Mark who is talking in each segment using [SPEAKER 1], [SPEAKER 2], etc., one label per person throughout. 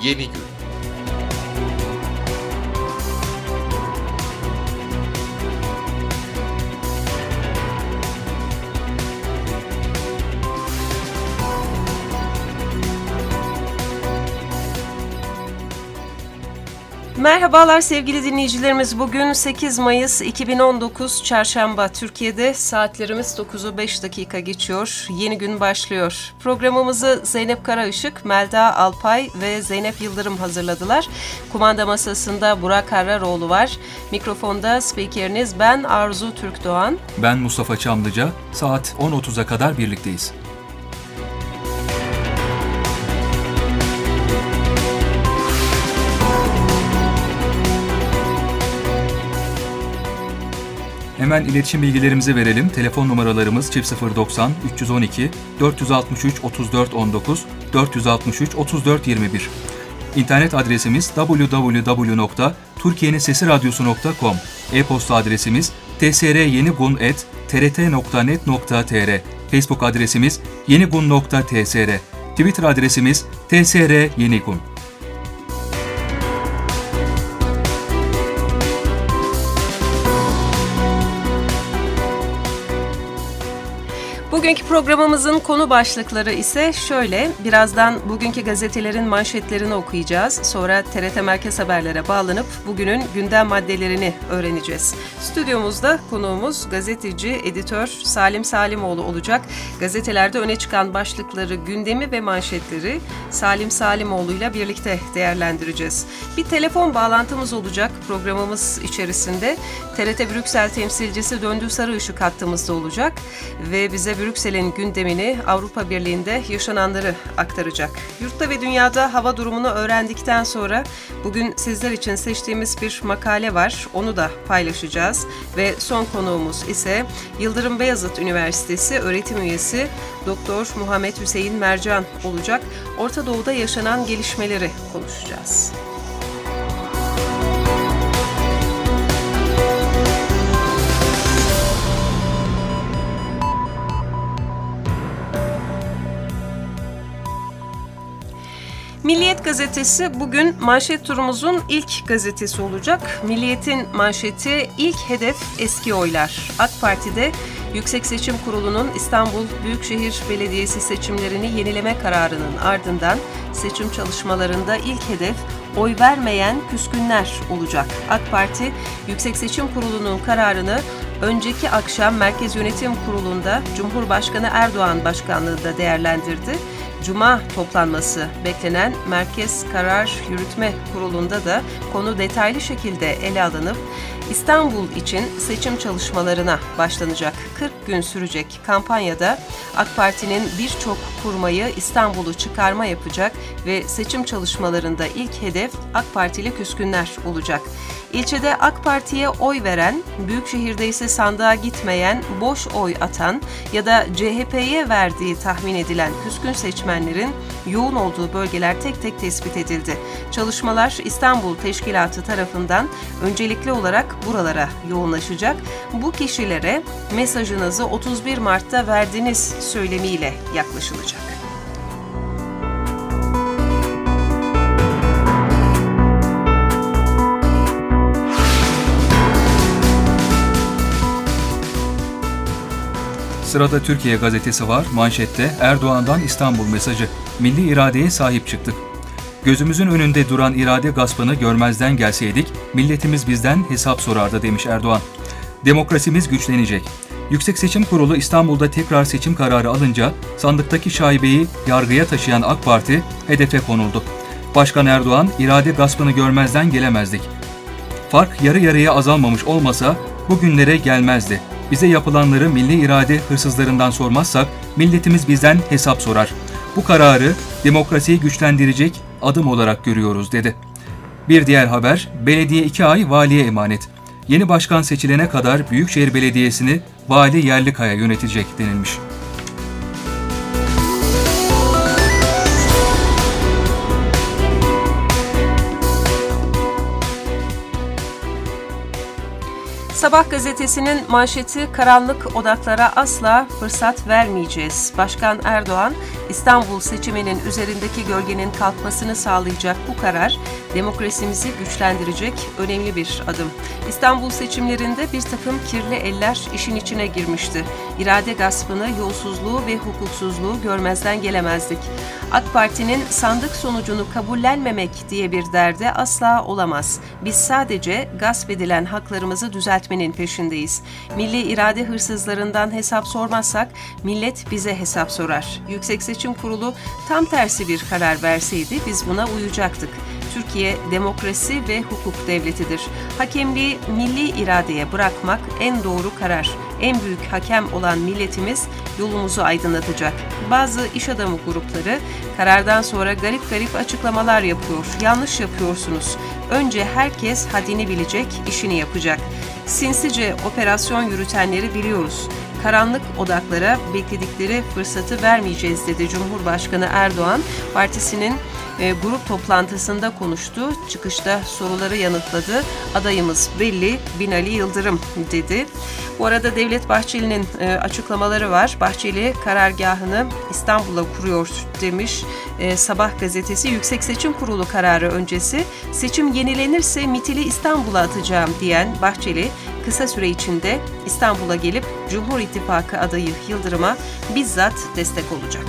[SPEAKER 1] Yeni gün.
[SPEAKER 2] Merhabalar sevgili dinleyicilerimiz. Bugün 8 Mayıs 2019 Çarşamba. Türkiye'de saatlerimiz 9'u 5 dakika geçiyor. Yeni gün başlıyor. Programımızı Zeynep Karaışık, Melda Alpay ve Zeynep Yıldırım hazırladılar. Kumanda masasında Burak Harraroğlu var. Mikrofonda spikeriniz ben Arzu Türkdoğan.
[SPEAKER 3] Ben Mustafa Çamlıca. Saat 10.30'a kadar birlikteyiz. Hemen iletişim bilgilerimizi verelim. Telefon numaralarımız 090 312 463 34 19 463 34 21. İnternet adresimiz www.turkiyenisesiradyosu.com. E-posta adresimiz tsryenigun@trt.net.tr. Facebook adresimiz yenigun.tsr. Twitter adresimiz tsryenigun.
[SPEAKER 2] Bugünkü programımızın konu başlıkları ise şöyle. Birazdan bugünkü gazetelerin manşetlerini okuyacağız. Sonra TRT Merkez Haberler'e bağlanıp bugünün gündem maddelerini öğreneceğiz. Stüdyomuzda konuğumuz gazeteci, editör Salim Salimoğlu olacak. Gazetelerde öne çıkan başlıkları, gündemi ve manşetleri Salim Salimoğlu ile birlikte değerlendireceğiz. Bir telefon bağlantımız olacak programımız içerisinde. TRT Brüksel temsilcisi Döndü Sarıışık hattımızda olacak ve bize Brüksel'in gündemini, Avrupa Birliği'nde yaşananları aktaracak. Yurtta ve dünyada hava durumunu öğrendikten sonra bugün sizler için seçtiğimiz bir makale var. Onu da paylaşacağız. Ve son konuğumuz ise Yıldırım Beyazıt Üniversitesi öğretim üyesi Doktor Muhammed Hüseyin Mercan olacak. Orta Doğu'da yaşanan gelişmeleri konuşacağız. Milliyet gazetesi bugün manşet turumuzun ilk gazetesi olacak. Milliyet'in manşeti ilk hedef eski oylar. AK Parti'de Yüksek Seçim Kurulu'nun İstanbul Büyükşehir Belediyesi seçimlerini yenileme kararının ardından seçim çalışmalarında ilk hedef oy vermeyen küskünler olacak. AK Parti Yüksek Seçim Kurulu'nun kararını önceki akşam Merkez Yönetim Kurulu'nda Cumhurbaşkanı Erdoğan başkanlığında değerlendirdi. Cuma toplanması beklenen Merkez Karar Yürütme Kurulu'nda da konu detaylı şekilde ele alınıp İstanbul için seçim çalışmalarına başlanacak. 40 gün sürecek kampanyada AK Parti'nin birçok kurmayı İstanbul'u çıkarma yapacak ve seçim çalışmalarında ilk hedef AK Partili küskünler olacak. İlçede AK Parti'ye oy veren, Büyükşehir'de ise sandığa gitmeyen, boş oy atan ya da CHP'ye verdiği tahmin edilen küskün seçmenlerin yoğun olduğu bölgeler tek tek tespit edildi. Çalışmalar İstanbul Teşkilatı tarafından öncelikli olarak buralara yoğunlaşacak. Bu kişilere mesajınızı 31 Mart'ta verdiniz söylemiyle yaklaşılacak.
[SPEAKER 3] Sırada Türkiye gazetesi var. Manşette Erdoğan'dan İstanbul mesajı. Milli iradeye sahip çıktık. Gözümüzün önünde duran irade gaspını görmezden gelseydik, milletimiz bizden hesap sorardı demiş Erdoğan. Demokrasimiz güçlenecek. Yüksek Seçim Kurulu İstanbul'da tekrar seçim kararı alınca sandıktaki şaibeyi yargıya taşıyan AK Parti hedefe konuldu. Başkan Erdoğan, irade gaspını görmezden gelemezdik. Fark yarı yarıya azalmamış olmasa bugünlere gelmezdi. Bize yapılanları milli irade hırsızlarından sormazsak milletimiz bizden hesap sorar. Bu kararı demokrasiyi güçlendirecek adım olarak görüyoruz dedi. Bir diğer haber, belediye 2 ay valiye emanet. Yeni başkan seçilene kadar Büyükşehir Belediyesi'ni Vali Yerlikaya yönetecek denilmiş.
[SPEAKER 2] Sabah gazetesinin manşeti karanlık odaklara asla fırsat vermeyeceğiz. Başkan Erdoğan, İstanbul seçiminin üzerindeki gölgenin kalkmasını sağlayacak bu karar, demokrasimizi güçlendirecek önemli bir adım. İstanbul seçimlerinde bir takım kirli eller işin içine girmişti. İrade gaspını, yolsuzluğu ve hukuksuzluğu görmezden gelemezdik. AK Parti'nin sandık sonucunu kabullenmemek diye bir derde asla olamaz. Biz sadece gasp edilen haklarımızı düzeltmenin peşindeyiz. Milli irade hırsızlarından hesap sormazsak millet bize hesap sorar. Yüksek Seçim Kurulu tam tersi bir karar verseydi biz buna uyacaktık. Türkiye demokrasi ve hukuk devletidir. Hakemliği milli iradeye bırakmak en doğru karar. En büyük hakem olan milletimiz yolumuzu aydınlatacak. Bazı iş adamı grupları karardan sonra garip açıklamalar yapıyor. Yanlış yapıyorsunuz. Önce herkes haddini bilecek, işini yapacak. Sinsice operasyon yürütenleri biliyoruz. Karanlık odaklara bekledikleri fırsatı vermeyeceğiz dedi Cumhurbaşkanı Erdoğan. Partisinin grup toplantısında konuştu. Çıkışta soruları yanıtladı. Adayımız belli, Binali Yıldırım dedi. Bu arada Devlet Bahçeli'nin açıklamaları var. Bahçeli karargahını İstanbul'a kuruyor demiş. Sabah gazetesi Yüksek Seçim Kurulu kararı öncesi seçim yenilenirse MİT'ili İstanbul'a atacağım diyen Bahçeli kısa süre içinde İstanbul'a gelip Cumhur İttifakı adayı Yıldırım'a bizzat destek olacak.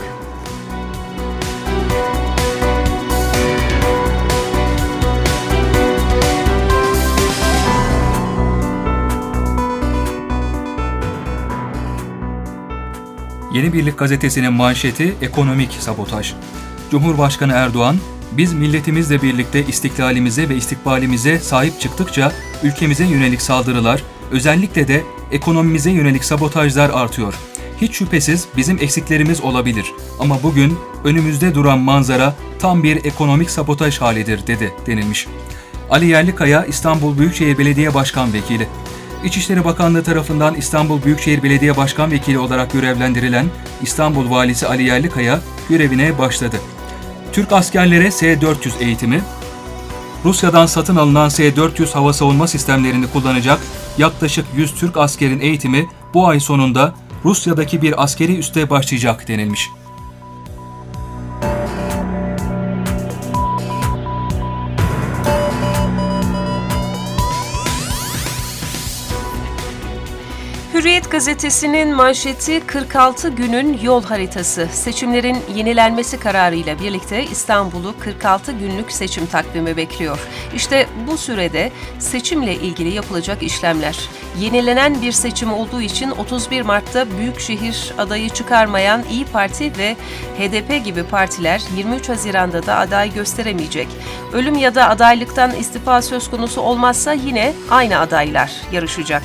[SPEAKER 3] Yeni Birlik gazetesinin manşeti ekonomik sabotaj. Cumhurbaşkanı Erdoğan, biz milletimizle birlikte istiklalimize ve istikbalimize sahip çıktıkça ülkemize yönelik saldırılar, özellikle de ekonomimize yönelik sabotajlar artıyor. Hiç şüphesiz bizim eksiklerimiz olabilir ama bugün önümüzde duran manzara tam bir ekonomik sabotaj halidir dedi denilmiş. Ali Yerlikaya İstanbul Büyükşehir Belediye Başkan Vekili. İçişleri Bakanlığı tarafından İstanbul Büyükşehir Belediye Başkan Vekili olarak görevlendirilen İstanbul Valisi Ali Yerlikaya görevine başladı. Türk askerlere S-400 eğitimi, Rusya'dan satın alınan S-400 hava savunma sistemlerini kullanacak yaklaşık 100 Türk askerin eğitimi bu ay sonunda Rusya'daki bir askeri üste başlayacak denilmiş.
[SPEAKER 2] Hürriyet gazetesinin manşeti 46 günün yol haritası. Seçimlerin yenilenmesi kararıyla birlikte İstanbul'u 46 günlük seçim takvimi bekliyor. İşte bu sürede seçimle ilgili yapılacak işlemler. Yenilenen bir seçim olduğu için 31 Mart'ta Büyükşehir adayı çıkarmayan İYİ Parti ve HDP gibi partiler 23 Haziran'da da aday gösteremeyecek. Ölüm ya da adaylıktan istifa söz konusu olmazsa yine aynı adaylar yarışacak.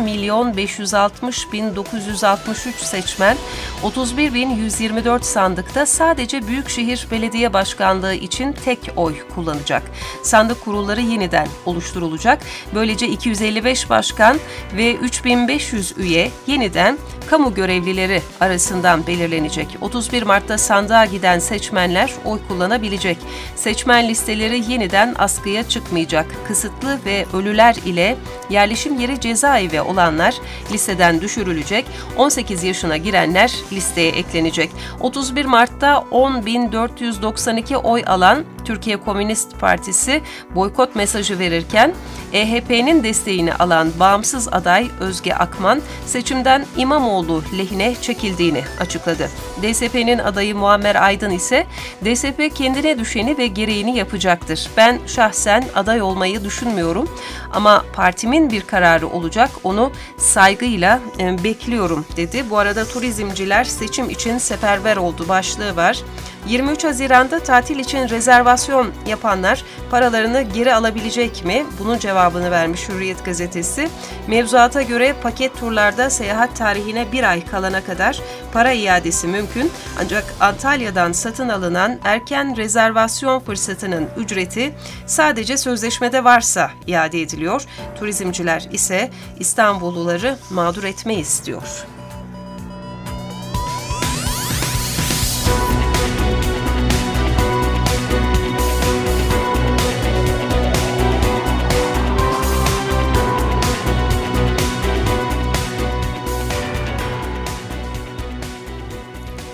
[SPEAKER 2] 10.560.963 seçmen, 31.124 sandıkta sadece Büyükşehir Belediye Başkanlığı için tek oy kullanacak. Sandık kurulları yeniden oluşturulacak. Böylece 255 başkan ve 3.500 üye yeniden kamu görevlileri arasından belirlenecek. 31 Mart'ta sandığa giden seçmenler oy kullanabilecek. Seçmen listeleri yeniden askıya çıkmayacak. Kısıtlı ve ölüler ile yerleşim yeri cezaevi olanlar listeden düşürülecek. 18 yaşına girenler listeye eklenecek. 31 Mart'ta 10.492 oy alan Türkiye Komünist Partisi boykot mesajı verirken EHP'nin desteğini alan bağımsız aday Özge Akman seçimden İmamoğlu lehine çekildiğini açıkladı. DSP'nin adayı Muammer Aydın ise DSP kendine düşeni ve gereğini yapacaktır. Ben şahsen aday olmayı düşünmüyorum ama partimin bir kararı olacak, onu saygıyla bekliyorum dedi. Bu arada turizmciler seçim için seferber oldu başlığı var. 23 Haziran'da tatil için rezervasyon yapanlar paralarını geri alabilecek mi? Bunun cevabını vermiş Hürriyet gazetesi. Mevzuata göre paket turlarda seyahat tarihine bir ay kalana kadar para iadesi mümkün. Ancak Antalya'dan satın alınan erken rezervasyon fırsatının ücreti sadece sözleşmede varsa iade ediliyor. Turizmciler ise İstanbulluları mağdur etmeyiz diyor.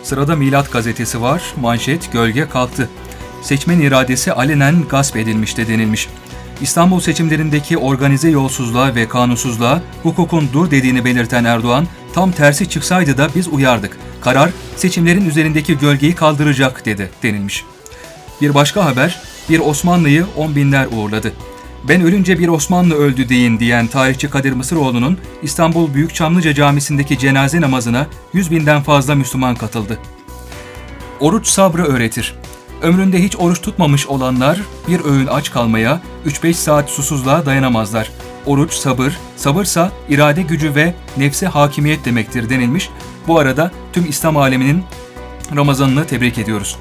[SPEAKER 3] Sırada Milat gazetesi var. Manşet gölge kalktı. Seçmen iradesi alenen gasp edilmişti denilmiş. İstanbul seçimlerindeki organize yolsuzluğa ve kanunsuzluğa hukukun dur dediğini belirten Erdoğan, tam tersi çıksaydı da biz uyardık. Karar seçimlerin üzerindeki gölgeyi kaldıracak dedi denilmiş. Bir başka haber, bir Osmanlı'yı 10 binler uğurladı. Ben ölünce bir Osmanlı öldü deyin diyen tarihçi Kadir Mısıroğlu'nun İstanbul Büyükçamlıca Camisi'ndeki cenaze namazına 100 binden fazla Müslüman katıldı. Oruç sabrı öğretir. Ömründe hiç oruç tutmamış olanlar bir öğün aç kalmaya, 3-5 saat susuzluğa dayanamazlar. Oruç sabır, sabırsa irade gücü ve nefse hakimiyet demektir denilmiş. Bu arada tüm İslam aleminin Ramazan'ını tebrik ediyoruz.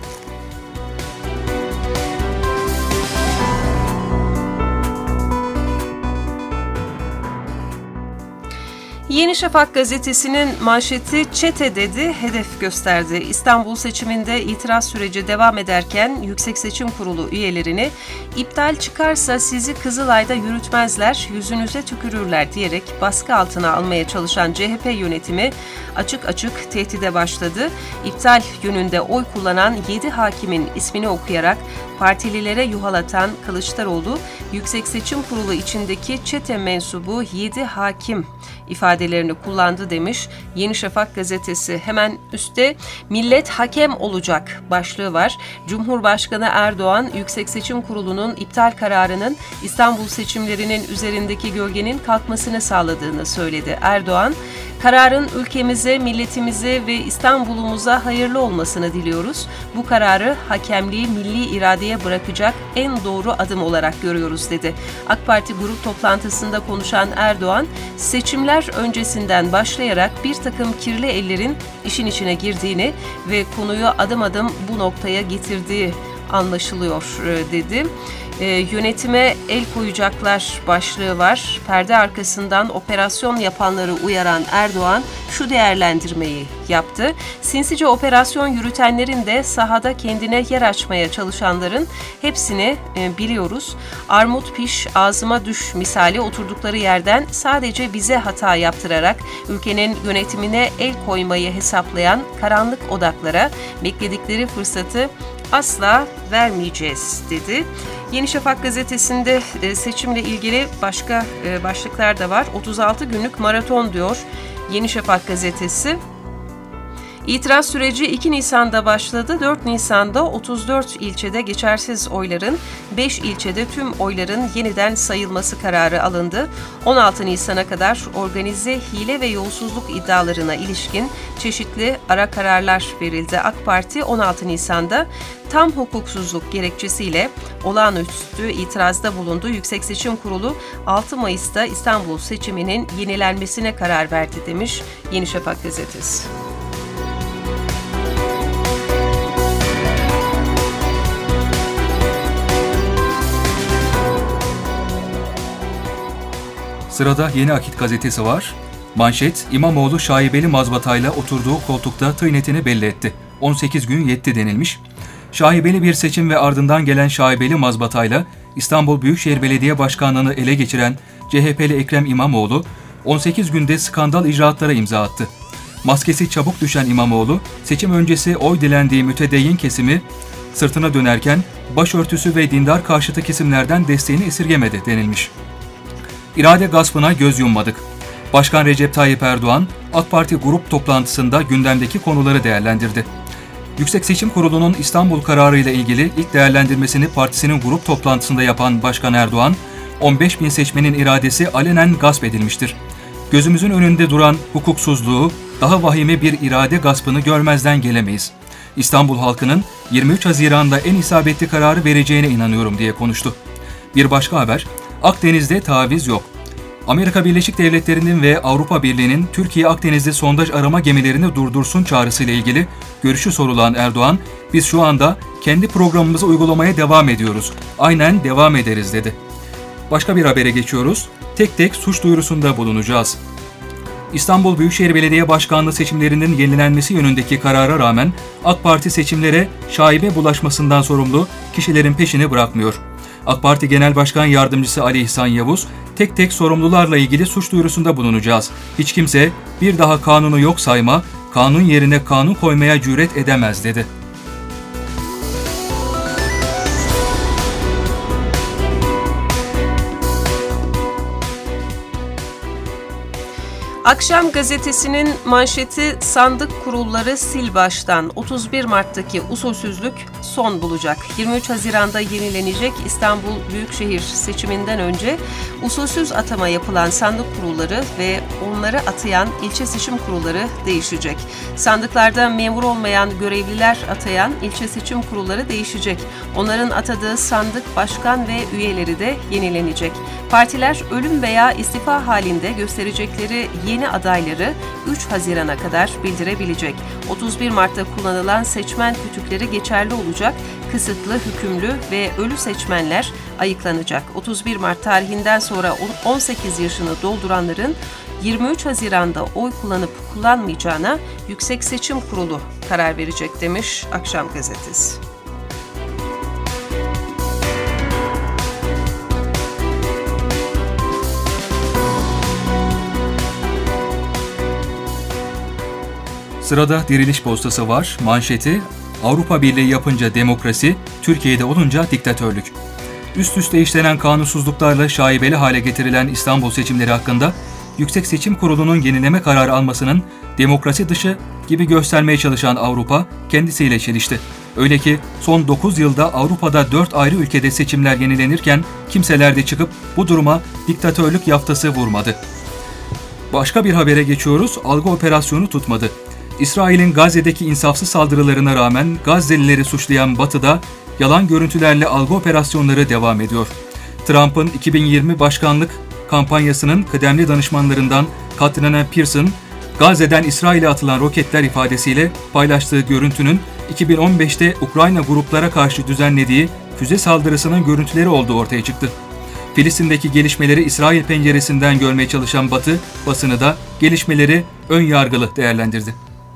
[SPEAKER 2] Yeni Şafak gazetesinin manşeti çete dedi, hedef gösterdi. İstanbul seçiminde itiraz süreci devam ederken Yüksek Seçim Kurulu üyelerini iptal çıkarsa sizi Kızılay'da yürütmezler, yüzünüze tükürürler diyerek baskı altına almaya çalışan CHP yönetimi açık açık tehdide başladı. İptal yönünde oy kullanan 7 hakimin ismini okuyarak partililere yuhalatan Kılıçdaroğlu, Yüksek Seçim Kurulu içindeki çete mensubu 7 hakim ifadelerini kullandı demiş Yeni Şafak gazetesi. Hemen üstte millet hakem olacak başlığı var. Cumhurbaşkanı Erdoğan, Yüksek Seçim Kurulu'nun iptal kararının İstanbul seçimlerinin üzerindeki gölgenin kalkmasını sağladığını söyledi. Erdoğan, kararın ülkemize, milletimize ve İstanbul'umuza hayırlı olmasını diliyoruz. Bu kararı hakemliği milli iradeye bırakacak en doğru adım olarak görüyoruz dedi. AK Parti grup toplantısında konuşan Erdoğan, seçimler öncesinden başlayarak bir takım kirli ellerin işin içine girdiğini ve konuyu adım adım bu noktaya getirdiği anlaşılıyor dedi. Yönetime el koyacaklar başlığı var. Perde arkasından operasyon yapanları uyaran Erdoğan şu değerlendirmeyi yaptı. Sinsice operasyon yürütenlerin de sahada kendine yer açmaya çalışanların hepsini biliyoruz. Armut piş ağzıma düş misali oturdukları yerden sadece bize hata yaptırarak ülkenin yönetimine el koymayı hesaplayan karanlık odaklara bekledikleri fırsatı asla vermeyeceğiz dedi. Yeni Şafak gazetesinde seçimle ilgili başka başlıklar da var. 36 günlük maraton diyor Yeni Şafak gazetesi. İtiraz süreci 2 Nisan'da başladı. 4 Nisan'da 34 ilçede geçersiz oyların, 5 ilçede tüm oyların yeniden sayılması kararı alındı. 16 Nisan'a kadar organize hile ve yolsuzluk iddialarına ilişkin çeşitli ara kararlar verildi. AK Parti 16 Nisan'da tam hukuksuzluk gerekçesiyle olağanüstü itirazda bulundu. Yüksek Seçim Kurulu 6 Mayıs'ta İstanbul seçiminin yenilenmesine karar verdi demiş Yeni Şafak gazetesi.
[SPEAKER 3] Sırada Yeni Akit gazetesi var. Manşet, İmamoğlu şaibeli mazbatayla oturduğu koltukta tıynetini belli etti. 18 gün yetti denilmiş. Şaibeli bir seçim ve ardından gelen şaibeli mazbatayla İstanbul Büyükşehir Belediye Başkanlığı'nı ele geçiren CHP'li Ekrem İmamoğlu, 18 günde skandal icraatlara imza attı. Maskesi çabuk düşen İmamoğlu, seçim öncesi oy dilendiği mütedeyyin kesimi sırtına dönerken başörtüsü ve dindar karşıtı kesimlerden desteğini esirgemedi denilmiş. İrade gaspına göz yummadık. Başkan Recep Tayyip Erdoğan, AK Parti grup toplantısında gündemdeki konuları değerlendirdi. Yüksek Seçim Kurulu'nun İstanbul kararı ile ilgili ilk değerlendirmesini partisinin grup toplantısında yapan Başkan Erdoğan, 15 bin seçmenin iradesi alenen gasp edilmiştir. Gözümüzün önünde duran hukuksuzluğu, daha vahime bir irade gaspını görmezden gelemeyiz. İstanbul halkının 23 Haziran'da en isabetli kararı vereceğine inanıyorum diye konuştu. Bir başka haber, Akdeniz'de taviz yok. Amerika Birleşik Devletleri'nin ve Avrupa Birliği'nin Türkiye Akdeniz'de sondaj arama gemilerini durdursun çağrısıyla ilgili görüşü sorulan Erdoğan, biz şu anda kendi programımızı uygulamaya devam ediyoruz. Aynen devam ederiz dedi. Başka bir habere geçiyoruz. Tek tek suç duyurusunda bulunacağız. İstanbul Büyükşehir Belediye Başkanlığı seçimlerinin yenilenmesi yönündeki karara rağmen AK Parti seçimlere şaibe bulaşmasından sorumlu kişilerin peşini bırakmıyor. AK Parti Genel Başkan Yardımcısı Ali İhsan Yavuz, tek tek sorumlularla ilgili suç duyurusunda bulunacağız. Hiç kimse bir daha kanunu yok sayma, kanun yerine kanun koymaya cüret edemez dedi.
[SPEAKER 2] Akşam gazetesinin manşeti sandık kurulları sil baştan. 31 Mart'taki usulsüzlük son bulacak. 23 Haziran'da yenilenecek İstanbul Büyükşehir seçiminden önce usulsüz atama yapılan sandık kurulları ve onları atayan ilçe seçim kurulları değişecek. Sandıklarda memur olmayan görevliler atayan ilçe seçim kurulları değişecek. Onların atadığı sandık başkan ve üyeleri de yenilenecek. Partiler ölüm veya istifa halinde gösterecekleri yeni adayları 3 Haziran'a kadar bildirebilecek. 31 Mart'ta kullanılan seçmen kütükleri geçerli olacak. Kısıtlı, hükümlü ve ölü seçmenler ayıklanacak. 31 Mart tarihinden sonra 18 yaşını dolduranların 23 Haziran'da oy kullanıp kullanmayacağına Yüksek Seçim Kurulu karar verecek demiş Akşam Gazetesi.
[SPEAKER 3] Sırada Diriliş Postası var. Manşeti Avrupa Birliği yapınca demokrasi, Türkiye'de olunca diktatörlük. Üst üste işlenen kanunsuzluklarla şaibeli hale getirilen İstanbul seçimleri hakkında Yüksek Seçim Kurulu'nun yenileme kararı almasının demokrasi dışı gibi göstermeye çalışan Avrupa kendisiyle çelişti. Öyle ki son 9 yılda Avrupa'da 4 ayrı ülkede seçimler yenilenirken kimseler de çıkıp bu duruma diktatörlük yaftası vurmadı. Başka bir habere geçiyoruz. Algı operasyonu tutmadı. İsrail'in Gazze'deki insafsız saldırılarına rağmen Gazze'lileri suçlayan Batı'da yalan görüntülerle algı operasyonları devam ediyor. Trump'ın 2020 başkanlık kampanyasının kıdemli danışmanlarından Katrina Pearson, Gazze'den İsrail'e atılan roketler ifadesiyle paylaştığı görüntünün 2015'te Ukrayna gruplara karşı düzenlediği füze saldırısının görüntüleri olduğu ortaya çıktı. Filistin'deki gelişmeleri İsrail penceresinden görmeye çalışan Batı basını da gelişmeleri ön yargılı değerlendirdi.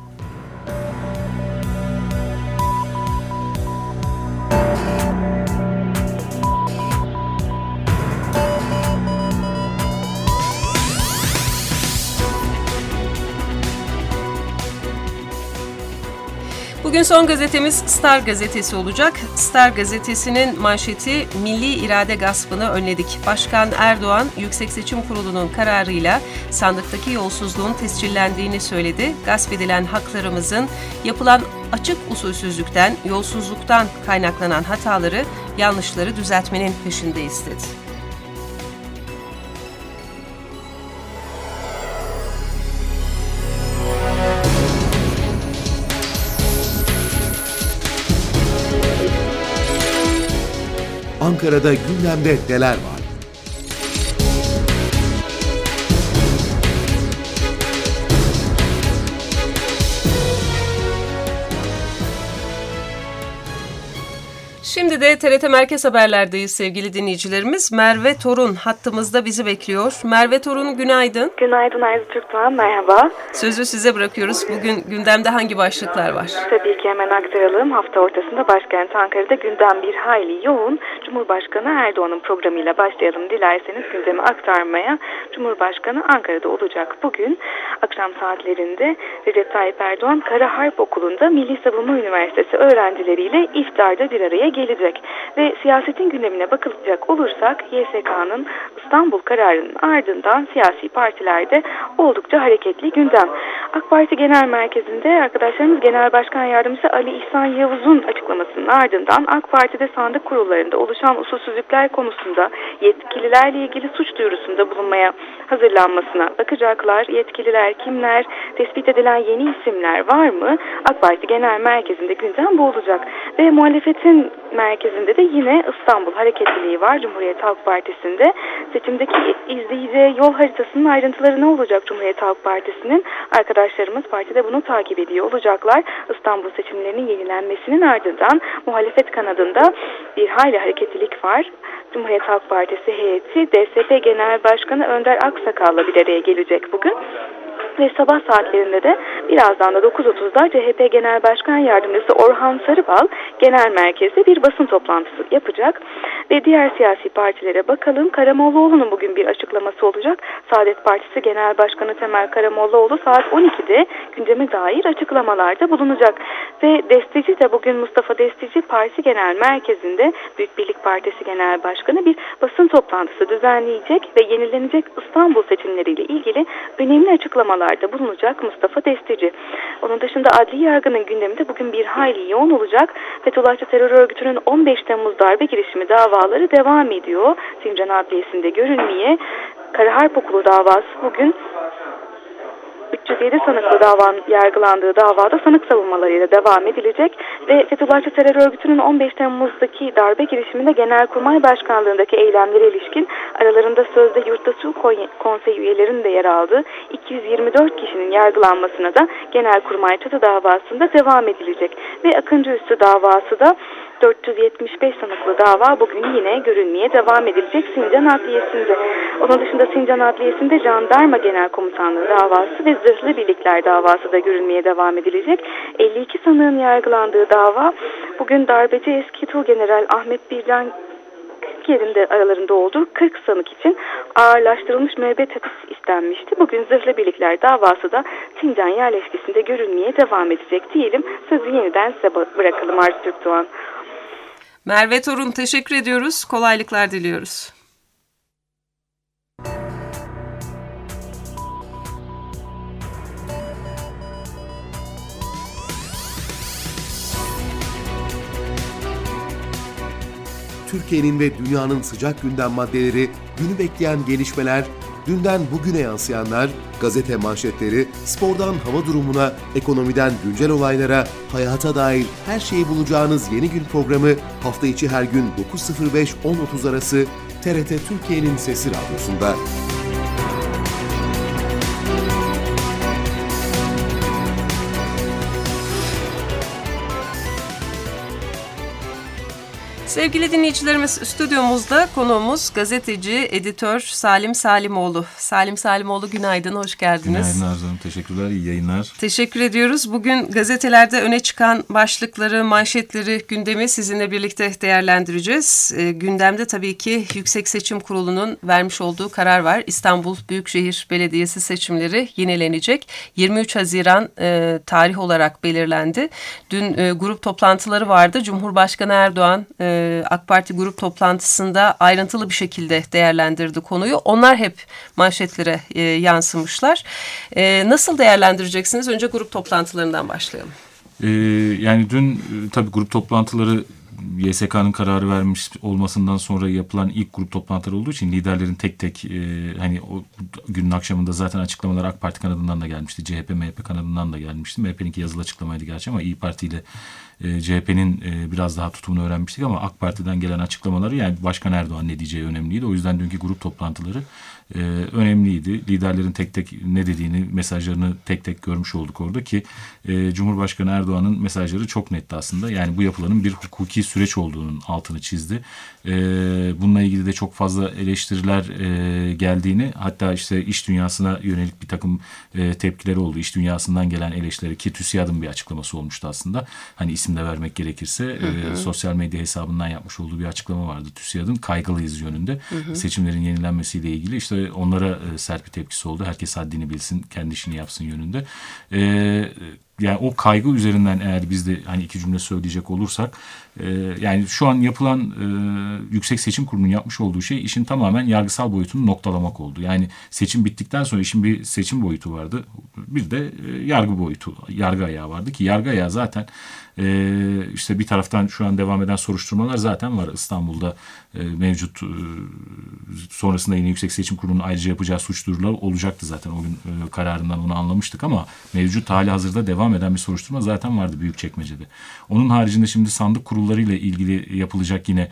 [SPEAKER 2] Bugün son gazetemiz Star gazetesi olacak. Star gazetesinin manşeti milli irade gaspını önledik. Başkan Erdoğan, Yüksek Seçim Kurulu'nun kararıyla sandıktaki yolsuzluğun tescillendiğini söyledi. Gasp edilen haklarımızın yapılan açık usulsüzlükten, yolsuzluktan kaynaklanan hataları, yanlışları düzeltmenin peşindeyiz dedi.
[SPEAKER 1] Ankara'da gündemde neler var?
[SPEAKER 2] Şimdi de TRT Merkez Haberler'deyiz sevgili dinleyicilerimiz. Merve Torun hattımızda bizi bekliyor. Merve Torun günaydın.
[SPEAKER 4] Günaydın Arzu Türkmen, merhaba.
[SPEAKER 2] Sözü size bırakıyoruz. Bugün gündemde hangi başlıklar var?
[SPEAKER 4] Tabii ki hemen aktaralım. Hafta ortasında başkent Ankara'da gündem bir hayli yoğun. Cumhurbaşkanı Erdoğan'ın programıyla başlayalım dilerseniz gündemi aktarmaya. Cumhurbaşkanı Ankara'da olacak bugün. Akşam saatlerinde Recep Tayyip Erdoğan Kara Harp Okulu'nda Milli Savunma Üniversitesi öğrencileriyle iftarda bir araya gelecek. Ve siyasetin gündemine bakılacak olursak YSK'nın İstanbul kararının ardından siyasi partilerde oldukça hareketli gündem. AK Parti Genel Merkezi'nde arkadaşlarımız Genel Başkan Yardımcısı Ali İhsan Yavuz'un açıklamasının ardından AK Parti'de sandık kurullarında oluşan usulsüzlükler konusunda yetkililerle ilgili suç duyurusunda bulunmaya hazırlanmasına bakacaklar. Yetkililer kimler? Tespit edilen yeni isimler var mı? AK Parti Genel Merkezi'nde gündem bu olacak. Ve muhalefetin merkezinde de yine İstanbul hareketliliği var Cumhuriyet Halk Partisi'nde. Seçimdeki izleyeceği yol haritasının ayrıntıları ne olacak Cumhuriyet Halk Partisi'nin? Arkadaşlarımız partide bunu takip ediyor olacaklar. İstanbul seçimlerinin yenilenmesinin ardından muhalefet kanadında bir hayli hareketlilik var. Cumhuriyet Halk Partisi heyeti DSP Genel Başkanı Önder Aksakal'la bir araya gelecek bugün. ve sabah saatlerinde de birazdan da 9.30'da CHP Genel Başkan Yardımcısı Orhan Sarıbal Genel Merkez'de bir basın toplantısı yapacak ve diğer siyasi partilere bakalım. Karamollaoğlu'nun bugün bir açıklaması olacak. Saadet Partisi Genel Başkanı Temel Karamollaoğlu saat 12'de gündeme dair açıklamalarda bulunacak ve Destici de bugün Mustafa Destici Parti Genel Merkezi'nde Büyük Birlik Partisi Genel Başkanı bir basın toplantısı düzenleyecek ve yenilenecek İstanbul seçimleriyle ilgili önemli açıklamalarda bulunacak Mustafa Destici. Onun dışında adli yargının gündeminde bugün bir hayli yoğun olacak. Fethullahçı terör örgütünün 15 Temmuz darbe girişimi davaları devam ediyor. Sincan Adliyesi'nde görülmeye. Karaharp Okulu davası bugün 307 sanıklı yargılandığı davada sanık savunmalarıyla devam edilecek ve Fethullahçı terör örgütünün 15 Temmuz'daki darbe girişiminde Genelkurmay Başkanlığındaki eylemlere ilişkin aralarında sözde Yurttaşı Konsey üyelerinin de yer aldığı 224 kişinin yargılanmasına da Genelkurmay çatı davasında devam edilecek ve Akıncıüstü davası da 475 sanıklı dava bugün yine görülmeye devam edilecek Sincan Adliyesi'nde. Onun dışında Sincan Adliyesi'nde Jandarma Genel Komutanlığı davası ve Zırhlı Birlikler davası da görülmeye devam edilecek. 52 sanığın yargılandığı dava bugün darbeci eski Tuğgeneral Ahmet Bircan Türkiye'nin de aralarında olduğu 40 sanık için ağırlaştırılmış müebbet hapis istenmişti. Bugün Zırhlı Birlikler davası da Sincan yerleşkesinde görülmeye devam edecek diyelim. Sözü yeniden size bırakalım Arzu Türk Doğan.
[SPEAKER 2] Merve Torun, teşekkür ediyoruz. Kolaylıklar diliyoruz.
[SPEAKER 1] Türkiye'nin ve dünyanın sıcak gündem maddeleri, günü bekleyen gelişmeler, dünden bugüne yansıyanlar, gazete manşetleri, spordan hava durumuna, ekonomiden güncel olaylara, hayata dair her şeyi bulacağınız Yeni Gün programı hafta içi her gün 9.05-10.30 arası TRT Türkiye'nin Sesi Radyosu'nda.
[SPEAKER 2] Sevgili dinleyicilerimiz, stüdyomuzda konuğumuz gazeteci, editör Salim Salimoğlu. Salim Salimoğlu, günaydın, hoş geldiniz.
[SPEAKER 5] Günaydın Arzu Hanım, teşekkürler, iyi yayınlar.
[SPEAKER 2] Teşekkür ediyoruz. Bugün gazetelerde öne çıkan başlıkları, manşetleri, gündemi sizinle birlikte değerlendireceğiz. Gündemde tabii ki Yüksek Seçim Kurulu'nun vermiş olduğu karar var. İstanbul Büyükşehir Belediyesi seçimleri yenilenecek. 23 Haziran tarih olarak belirlendi. Dün grup toplantıları vardı. Cumhurbaşkanı Erdoğan AK Parti grup toplantısında ayrıntılı bir şekilde değerlendirdi konuyu. Onlar hep manşetlere yansımışlar. Nasıl değerlendireceksiniz? Önce grup toplantılarından başlayalım.
[SPEAKER 5] Yani dün tabii grup toplantıları YSK'nın kararı vermiş olmasından sonra yapılan ilk grup toplantıları olduğu için liderlerin tek tek hani o günün akşamında zaten açıklamalar AK Parti kanadından da gelmişti. CHP, MHP kanadından da gelmişti. MHP'ninki yazılı açıklamaydı gerçi ama İYİ Parti ile CHP'nin biraz daha tutumunu öğrenmiştik ama AK Parti'den gelen açıklamaları, yani Başkan Erdoğan ne diyeceği önemliydi. O yüzden dünkü grup toplantıları önemliydi. Liderlerin tek tek ne dediğini, mesajlarını tek tek görmüş olduk orada ki Cumhurbaşkanı Erdoğan'ın mesajları çok netti aslında. Yani bu yapılanın bir hukuki süreç olduğunun altını çizdi. Bununla ilgili de çok fazla eleştiriler geldiğini, hatta işte iş dünyasına yönelik bir takım tepkileri oldu. İş dünyasından gelen eleştirileri, ki TÜSİAD'ın bir açıklaması olmuştu aslında. Hani isim de vermek gerekirse sosyal medya hesabından yapmış olduğu bir açıklama vardı TÜSİAD'ın, kaygılıyız yönünde. Seçimlerin yenilenmesiyle ilgili işte onlara sert bir tepkisi oldu. Herkes haddini bilsin, kendi işini yapsın yönünde. Yani o kaygı üzerinden eğer biz de hani iki cümle söyleyecek olursak, yani şu an yapılan Yüksek Seçim Kurulu'nun yapmış olduğu şey işin tamamen yargısal boyutunu noktalamak oldu. Yani seçim bittikten sonra işin bir seçim boyutu vardı. Bir de yargı boyutu, yargı ayağı vardı ki yargı ayağı zaten işte bir taraftan şu an devam eden soruşturmalar zaten var İstanbul'da mevcut. Sonrasında yine Yüksek Seçim Kurulu'nun ayrıca yapacağı suç duyuruları olacaktı zaten. O gün kararından onu anlamıştık ama mevcut hali hazırda devam eden bir soruşturma zaten vardı Büyükçekmece'de. Onun haricinde şimdi sandık kurullarıyla ilgili yapılacak yine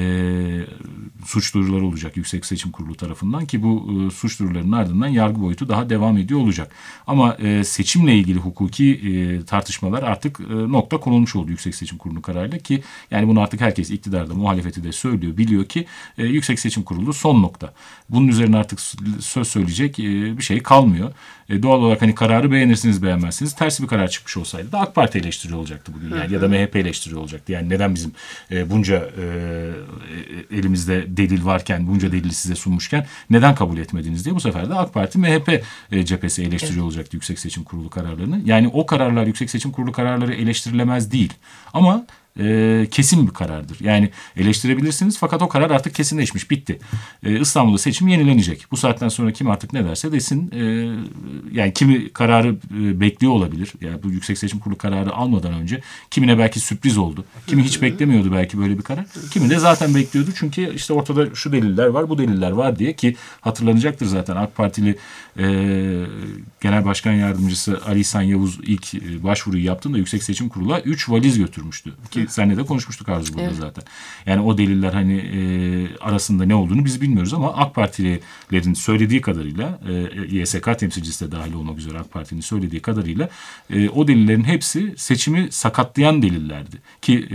[SPEAKER 5] suç duyuruları olacak Yüksek Seçim Kurulu tarafından ki bu suç duyurularının ardından yargı boyutu daha devam ediyor olacak. Ama seçimle ilgili hukuki tartışmalar artık nokta konuldu konulmuş oldu Yüksek Seçim Kurulu kararıyla ki yani bunu artık herkes iktidarda, muhalefeti de söylüyor, biliyor ki Yüksek Seçim Kurulu son nokta. Bunun üzerine artık söz söyleyecek bir şey kalmıyor. Doğal olarak hani kararı beğenirsiniz, beğenmezsiniz. Tersi bir karar çıkmış olsaydı da AK Parti eleştiriyor olacaktı bugün yani, ya da MHP eleştiriyor olacaktı. Yani neden bizim bunca elimizde delil varken, bunca delili size sunmuşken neden kabul etmediniz diye bu sefer de AK Parti, MHP cephesi eleştiriyor olacaktı Yüksek Seçim Kurulu kararlarını. Yani o kararlar, Yüksek Seçim Kurulu kararları eleştirilemez değil. Ama kesin bir karardır. Yani eleştirebilirsiniz fakat o karar artık kesinleşmiş, bitti. İstanbul'da seçim yenilenecek. Bu saatten sonra kim artık ne derse desin, yani kimi kararı bekliyor olabilir. Yani bu Yüksek Seçim Kurulu kararı almadan önce kimine belki sürpriz oldu. Kimi hiç beklemiyordu belki böyle bir karar. Kimi de zaten bekliyordu çünkü işte ortada şu deliller var, bu deliller var diye, ki hatırlanacaktır zaten AK Partili Genel Başkan Yardımcısı Ali İhsan Yavuz ilk başvuruyu yaptığında Yüksek Seçim Kurulu'na 3 valiz götürmüştü. Ki seninle de konuşmuştuk Arzu burada zaten. Yani o deliller hani arasında ne olduğunu biz bilmiyoruz ama AK Partililerin söylediği kadarıyla, YSK temsilcisi de dahil olmak üzere AK Parti'nin söylediği kadarıyla o delillerin hepsi seçimi sakatlayan delillerdi. Ki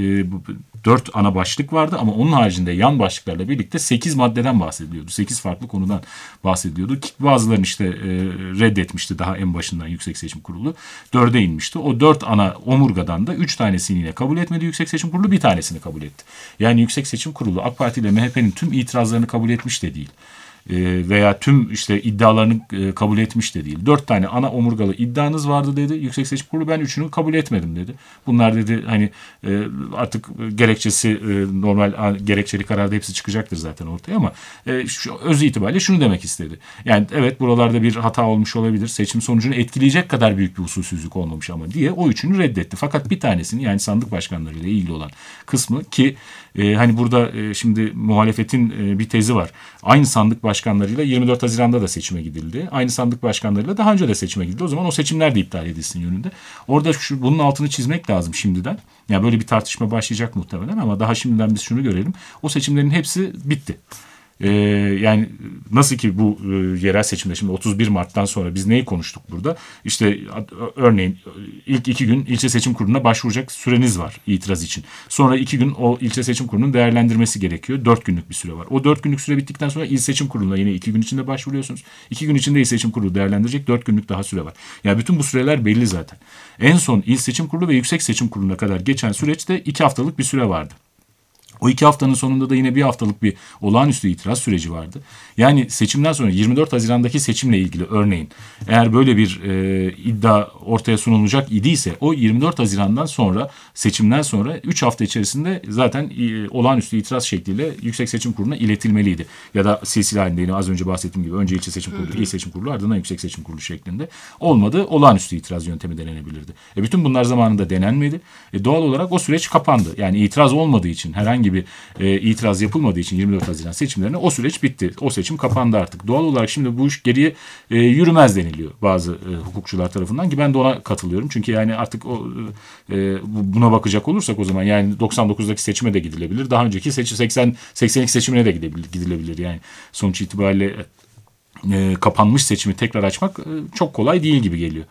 [SPEAKER 5] 4 ana başlık vardı ama onun haricinde yan başlıklarla birlikte 8 maddeden bahsediliyordu. 8 farklı konudan bahsediliyordu. Ki bazılarını işte reddetmişti daha en başından Yüksek Seçim Kurulu. 4'e inmişti. O 4 ana omurgadan da 3 tanesini yine kabul etmedi Yüksek Seçim Kurulu, bir tanesini kabul etti. Yani Yüksek Seçim Kurulu AK Parti ile MHP'nin tüm itirazlarını kabul etmiş de değil. Veya tüm işte iddialarını kabul etmiş de değil. 4 tane ana omurgalı iddianız vardı dedi Yüksek Seçim Kurulu, ben 3'ünü kabul etmedim dedi. Bunlar dedi hani artık gerekçesi normal gerekçeli kararda hepsi çıkacaktır zaten ortaya ama öz itibariyle şunu demek istedi. Yani evet buralarda bir hata olmuş olabilir. Seçim sonucunu etkileyecek kadar büyük bir usulsüzlük olmamış ama diye o 3'ünü reddetti. Fakat bir tanesini, yani sandık başkanlarıyla ilgili olan kısmı ki hani burada şimdi muhalefetin bir tezi var. Aynı sandık başkanlarıyla 24 Haziran'da da seçime gidildi. Aynı sandık başkanlarıyla daha önce de seçime gidildi. O zaman o seçimler de iptal edilsin yönünde. Orada bunun altını çizmek lazım şimdiden. Yani böyle bir tartışma başlayacak muhtemelen ama daha şimdiden biz şunu görelim. O seçimlerin hepsi bitti. Yani nasıl ki bu yerel seçimde şimdi 31 Mart'tan sonra biz neyi konuştuk burada? İşte örneğin ilk 2 gün ilçe seçim kuruluna başvuracak süreniz var itiraz için. Sonra 2 gün o ilçe seçim kurulunun değerlendirmesi gerekiyor. 4 günlük bir süre var. O 4 günlük süre bittikten sonra il seçim kuruluna yine 2 gün içinde başvuruyorsunuz. 2 gün içinde il seçim kurulu değerlendirecek, 4 günlük daha süre var. Yani bütün bu süreler belli zaten. En son il seçim kurulu ve yüksek seçim kuruluna kadar geçen süreçte 2 haftalık bir süre vardı. O 2 haftanın sonunda da yine 1 haftalık bir olağanüstü itiraz süreci vardı. Yani seçimden sonra 24 Haziran'daki seçimle ilgili örneğin eğer böyle bir iddia ortaya sunulacak idiyse o 24 Haziran'dan sonra, seçimden sonra 3 hafta içerisinde zaten olağanüstü itiraz şekliyle Yüksek Seçim Kurulu'na iletilmeliydi. Ya da silsile halinde yine az önce bahsettiğim gibi önce ilçe seçim kurulu, il seçim kurulu, ardından Yüksek Seçim Kurulu şeklinde. Olmadı, olağanüstü itiraz yöntemi denenebilirdi. Bütün bunlar zamanında denenmedi. Doğal olarak o süreç kapandı. Yani itiraz olmadığı için, herhangi bir itiraz yapılmadığı için 24 Haziran seçimlerine o süreç bitti. O seçim kapandı artık. Doğal olarak şimdi bu iş geriye yürümez deniliyor bazı hukukçular tarafından ki ben de ona katılıyorum. Çünkü yani artık buna bakacak olursak o zaman yani 99'daki seçime de gidilebilir. Daha önceki 82 seçimine de gidilebilir. Yani sonuç itibariyle kapanmış seçimi tekrar açmak çok kolay değil gibi geliyor.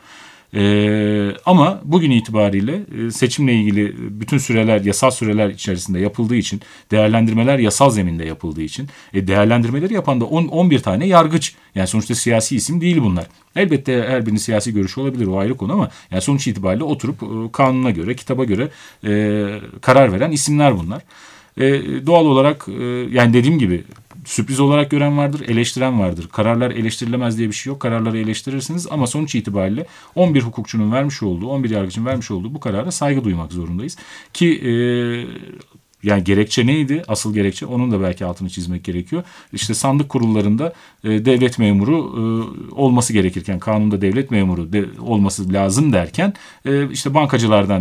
[SPEAKER 5] Ama bugün itibariyle seçimle ilgili bütün süreler yasal süreler içerisinde yapıldığı için, değerlendirmeler yasal zeminde yapıldığı için, değerlendirmeleri yapan da 11 tane yargıç. Yani sonuçta siyasi isim değil bunlar. Elbette her birinin siyasi görüşü olabilir, o ayrı konu ama yani sonuç itibariyle oturup kanuna göre, kitaba göre karar veren isimler bunlar. Doğal olarak yani dediğim gibi sürpriz olarak gören vardır, eleştiren vardır. Kararlar eleştirilemez diye bir şey yok. Kararları eleştirirsiniz ama sonuç itibariyle 11 hukukçunun vermiş olduğu, 11 yargıcın vermiş olduğu bu karara saygı duymak zorundayız. Ki yani gerekçe neydi? Asıl gerekçe, onun da belki altını çizmek gerekiyor. İşte sandık kurullarında devlet memuru olması gerekirken, kanunda devlet memuru olması lazım derken işte bankacılardan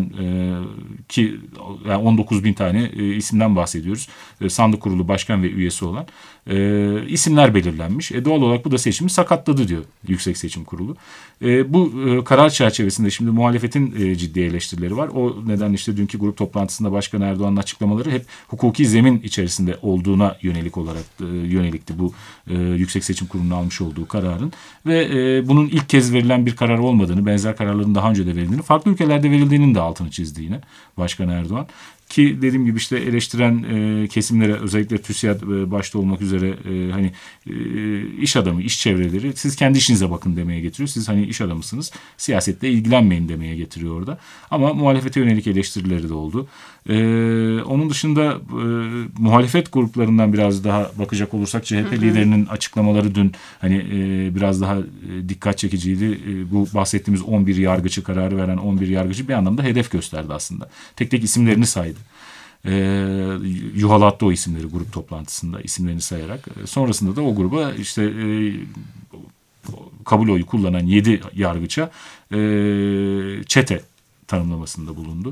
[SPEAKER 5] ki yani 19 bin tane isimden bahsediyoruz. Sandık kurulu başkan ve üyesi olan isimler belirlenmiş. Doğal olarak bu da seçimi sakatladı diyor Yüksek Seçim Kurulu. Bu karar çerçevesinde şimdi muhalefetin ciddi eleştirileri var. O nedenle işte dünkü grup toplantısında Başkan Erdoğan'ın açıklamaları hep hukuki zemin içerisinde olduğuna yönelikti bu Yüksek Seçim Kurulu'nun almış olduğu kararın ve bunun ilk kez verilen bir karar olmadığını, benzer kararların daha önce de verildiğini, farklı ülkelerde verildiğinin de altını çizdi yine Başkan Erdoğan. Ki dediğim gibi işte eleştiren kesimlere, özellikle TÜSİAD başta olmak üzere iş adamı, iş çevreleri, siz kendi işinize bakın demeye getiriyor. Siz hani iş adamısınız, siyasetle ilgilenmeyin demeye getiriyor orada. Ama muhalefete yönelik eleştirileri de oldu. Onun dışında muhalefet gruplarından biraz daha bakacak olursak CHP liderinin açıklamaları dün biraz daha dikkat çekiciydi. Bu bahsettiğimiz 11 yargıcı, kararı veren 11 yargıcı bir anlamda hedef gösterdi aslında. Tek tek isimlerini saydı. Yuhalattı o isimleri grup toplantısında, isimlerini sayarak. Sonrasında da o gruba işte kabul oyu kullanan 7 yargıça çete tanımlamasında bulundu.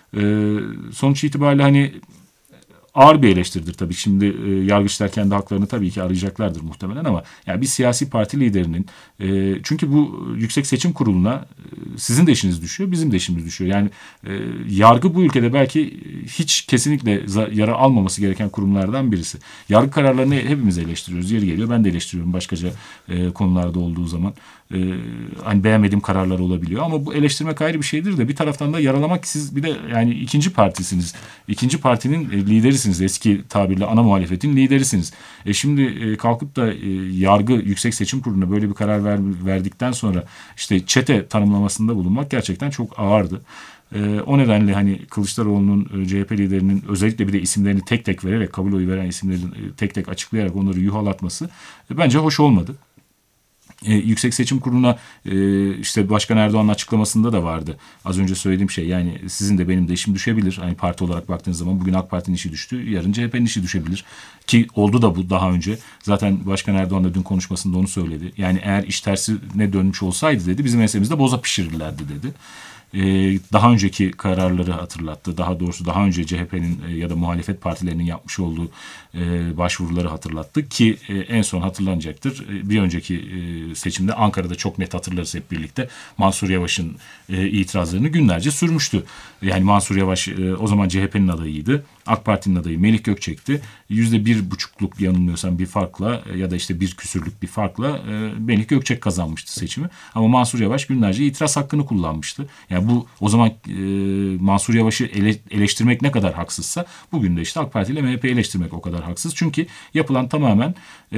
[SPEAKER 5] Sonuç itibariyle ağır bir eleştiridir tabii. Şimdi yargıçlar kendi haklarını tabii ki arayacaklardır muhtemelen ama yani bir siyasi parti liderinin çünkü bu Yüksek Seçim Kurulu'na sizin de işiniz düşüyor, bizim de işimiz düşüyor. Yani yargı bu ülkede belki hiç kesinlikle yara almaması gereken kurumlardan birisi. Yargı kararlarını hepimiz eleştiriyoruz. Yeri geliyor ben de eleştiriyorum başkaca konularda olduğu zaman. Beğenmediğim kararlar olabiliyor ama bu eleştirmek ayrı bir şeydir de bir taraftan da yaralamak, siz bir de yani ikinci partisiniz. İkinci partinin liderisiniz. Eski tabirle ana muhalefetin liderisiniz. Şimdi kalkıp da yargı Yüksek Seçim Kurulu'na böyle bir karar verdikten sonra işte çete tanımlamasında bulunmak gerçekten çok ağırdı. O nedenle Kılıçdaroğlu'nun CHP liderinin özellikle bir de isimlerini tek tek vererek, kabul oyu veren isimleri tek tek açıklayarak onları yuhalatması bence hoş olmadı. Yüksek Seçim Kurulu'na işte Başkan Erdoğan'ın açıklamasında da vardı. Az önce söylediğim şey, yani sizin de benim de işim düşebilir. Parti olarak baktığınız zaman bugün AK Parti'nin işi düştü. Yarın CHP'nin işi düşebilir. Ki oldu da bu daha önce. Zaten Başkan Erdoğan da dün konuşmasında onu söyledi. Yani eğer iş tersine dönmüş olsaydı dedi, bizim ensemizde boza pişirirlerdi dedi. Daha önceki kararları hatırlattı. Daha doğrusu daha önce CHP'nin ya da muhalefet partilerinin yapmış olduğu başvuruları hatırlattı ki en son hatırlanacaktır. Bir önceki seçimde Ankara'da çok net hatırlarız hep birlikte. Mansur Yavaş'ın itirazlarını günlerce sürmüştü. Yani Mansur Yavaş o zaman CHP'nin adayıydı. AK Parti'nin adayı Melih Gökçek'ti. %1,5'luk yanılmıyorsam bir farkla ya da işte 1 küsürlük bir farkla Melih Gökçek kazanmıştı seçimi. Ama Mansur Yavaş günlerce itiraz hakkını kullanmıştı. Yani bu o zaman Mansur Yavaş'ı eleştirmek ne kadar haksızsa bugün de işte AK Parti ile MHP'yi eleştirmek o kadar haksız. Çünkü yapılan tamamen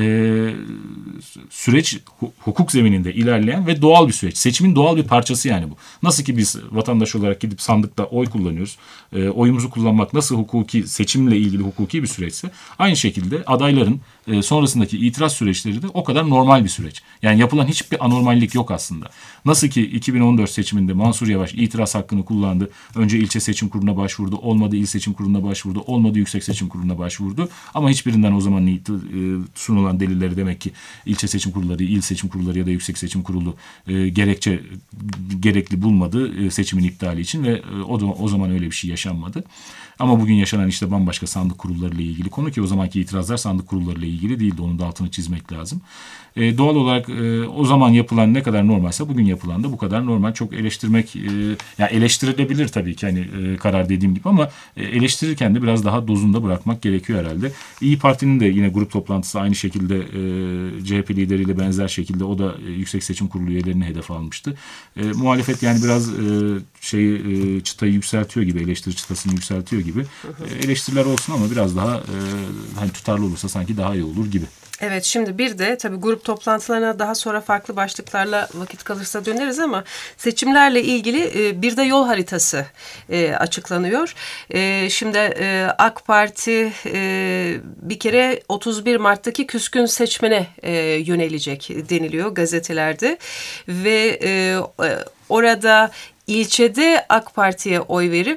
[SPEAKER 5] süreç hukuk zemininde ilerleyen ve doğal bir süreç. Seçimin doğal bir parçası yani bu. Nasıl ki biz vatandaş olarak gidip sandıkta oy kullanıyoruz. Oyumuzu kullanmak nasıl seçimle ilgili hukuki bir süreçse aynı şekilde adayların sonrasındaki itiraz süreçleri de o kadar normal bir süreç. Yani yapılan hiçbir anormallik yok aslında. Nasıl ki 2014 seçiminde Mansur Yavaş itiraz hakkını kullandı. Önce ilçe seçim kuruluna başvurdu. Olmadı il seçim kuruluna başvurdu. Olmadı yüksek seçim kuruluna başvurdu. Ama hiçbirinden o zaman sunulan delilleri demek ki ilçe seçim kurulları, il seçim kurulları ya da yüksek seçim kurulu gerekli bulmadı seçimin iptali için ve o zaman öyle bir şey yaşanmadı. Ama bugün yaşanan işte bambaşka sandık kurullarıyla ilgili konu ki o zamanki itirazlar sandık kurullarıyla ilgili değildi. Onun da altını çizmek lazım. Doğal olarak o zaman yapılan ne kadar normalse bugün yapılan da bu kadar normal. Çok eleştirmek, yani eleştirilebilir tabii ki karar dediğim gibi ama eleştirirken de biraz daha dozunda bırakmak gerekiyor herhalde. İYİ Parti'nin de yine grup toplantısı aynı şekilde CHP lideriyle benzer şekilde o da Yüksek Seçim Kurulu üyelerini hedef almıştı. Muhalefet yani biraz çıtayı yükseltiyor gibi, eleştiri çıtasını yükseltiyor gibi. Eleştiriler olsun ama biraz daha tutarlı olursa sanki daha iyi olur gibi.
[SPEAKER 2] Evet, şimdi bir de tabii grup toplantılarına daha sonra farklı başlıklarla vakit kalırsa döneriz ama seçimlerle ilgili bir de yol haritası açıklanıyor. Şimdi AK Parti bir kere 31 Mart'taki küskün seçmene yönelecek deniliyor gazetelerde ve orada İlçede AK Parti'ye oy verip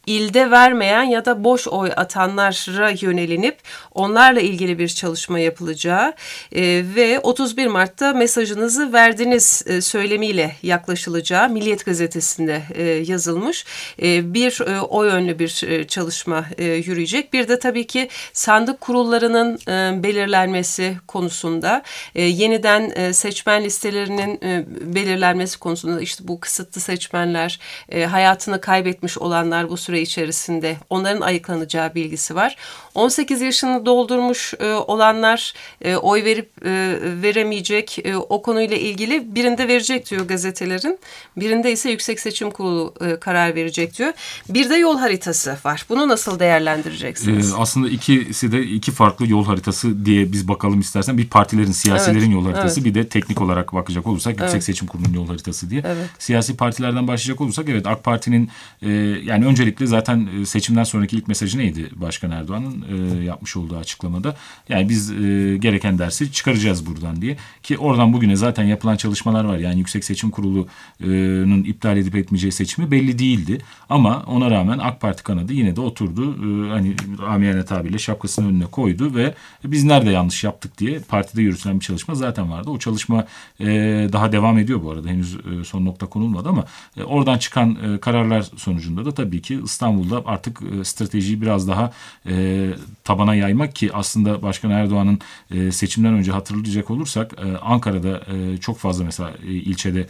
[SPEAKER 2] ilde vermeyen ya da boş oy atanlara yönelinip onlarla ilgili bir çalışma yapılacağı ve 31 Mart'ta mesajınızı verdiniz söylemiyle yaklaşılacağı Milliyet Gazetesi'nde yazılmış bir oy önlü bir çalışma yürüyecek. Bir de tabii ki sandık kurullarının belirlenmesi konusunda, yeniden seçmen listelerinin belirlenmesi konusunda, işte bu kısıtlı seçmenler, hayatını kaybetmiş olanlar bu süre içerisinde, onların ayıklanacağı bilgisi var. 18 yaşını doldurmuş olanlar oy verip veremeyecek, o konuyla ilgili birinde verecek diyor gazetelerin, birinde ise Yüksek Seçim Kurulu karar verecek diyor. Bir de yol haritası var. Bunu nasıl değerlendireceksiniz?
[SPEAKER 5] Aslında ikisi de iki farklı yol haritası diye biz bakalım istersen. Bir partilerin, siyasilerin yol haritası, bir de teknik olarak bakacak olursak Yüksek Seçim Kurulu'nun yol haritası diye. Siyasi partilerden başlayacak olursak, evet, AK Parti'nin yani öncelikle zaten seçimden sonraki ilk mesajı neydi Başkan Erdoğan'ın yapmış olduğu açıklamada? Yani biz gereken dersi çıkaracağız buradan diye. Ki oradan bugüne zaten yapılan çalışmalar var. Yani Yüksek Seçim Kurulu'nun iptal edip etmeyeceği seçimi belli değildi. Ama ona rağmen AK Parti kanadı yine de oturdu. Hani amiyane tabirle şapkasının önüne koydu ve biz nerede yanlış yaptık diye partide yürütülen bir çalışma zaten vardı. O çalışma daha devam ediyor bu arada. Henüz son nokta konulmadı ama oradan çıkan kararlar sonucunda da tabii ki İstanbul'da artık stratejiyi biraz daha tabana yaymak, ki aslında Başkan Erdoğan'ın seçimden önce hatırlayacak olursak Ankara'da çok fazla mesela ilçede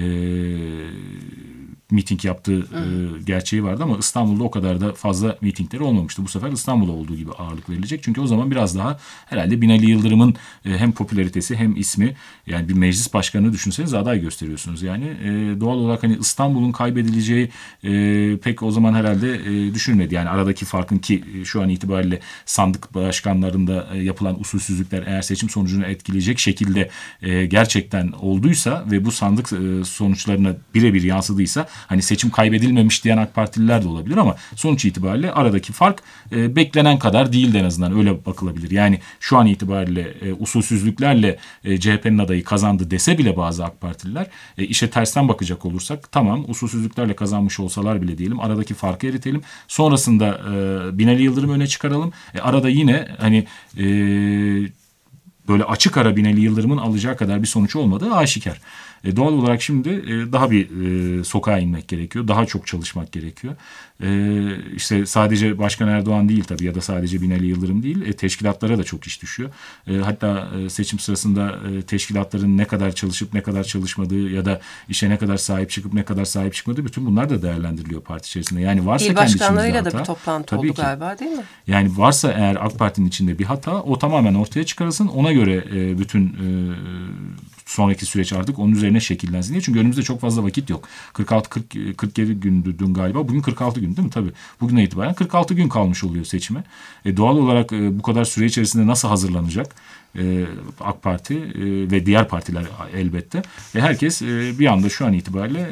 [SPEAKER 5] miting yaptığı gerçeği vardı ama İstanbul'da o kadar da fazla mitingleri olmamıştı. Bu sefer İstanbul'a olduğu gibi ağırlık verilecek. Çünkü o zaman biraz daha herhalde Binali Yıldırım'ın hem popülaritesi hem ismi, yani bir meclis başkanını düşünseniz aday gösteriyorsunuz. Yani doğal olarak hani İstanbul'un kaybedileceği pek o zaman herhalde düşünülmedi. Yani aradaki farkın, ki şu an itibariyle sandık başkanlarında yapılan usulsüzlükler eğer seçim sonucunu etkileyecek şekilde gerçekten olduysa ve bu sandık sonuçlarına birebir yansıdıysa hani seçim kaybedilmemiş diyen AK Partililer de olabilir ama sonuç itibariyle aradaki fark beklenen kadar değildi, en azından öyle bakılabilir. Yani şu an itibariyle usulsüzlüklerle CHP'nin adayı kazandı dese bile bazı AK Partililer, işe tersten bakacak olursak tamam, usulsüzlüklerle kazanmış olsalar bile diyelim, aradaki farkı eritelim. Sonrasında Binali Yıldırım'ı öne çıkaralım. Arada yine hani böyle açık ara Binali Yıldırım'ın alacağı kadar bir sonuç olmadığı aşikar. Doğal olarak şimdi daha bir sokağa inmek gerekiyor. Daha çok çalışmak gerekiyor. İşte sadece Başkan Erdoğan değil tabii, ya da sadece Binali Yıldırım değil. Teşkilatlara da çok iş düşüyor. Hatta seçim sırasında teşkilatların ne kadar çalışıp ne kadar çalışmadığı ya da işe ne kadar sahip çıkıp ne kadar sahip çıkmadığı, bütün bunlar da değerlendiriliyor parti içerisinde. Yani varsa
[SPEAKER 2] İl
[SPEAKER 5] kendi içimizde
[SPEAKER 2] başkanlarıyla
[SPEAKER 5] hata,
[SPEAKER 2] da bir toplantı
[SPEAKER 5] tabii
[SPEAKER 2] oldu
[SPEAKER 5] ki
[SPEAKER 2] galiba, değil mi?
[SPEAKER 5] Yani varsa eğer AK Parti'nin içinde bir hata, o tamamen ortaya çıkarılsın. Ona göre bütün sonraki süreç artık onun üzerine şekillensin diye. Çünkü önümüzde çok fazla vakit yok. 47 gündü dün galiba. Bugün 46 gün değil mi? Tabii. Bugünden itibaren 46 gün kalmış oluyor seçime. Doğal olarak bu kadar süre içerisinde nasıl hazırlanacak AK Parti ve diğer partiler elbette. Herkes bir anda şu an itibariyle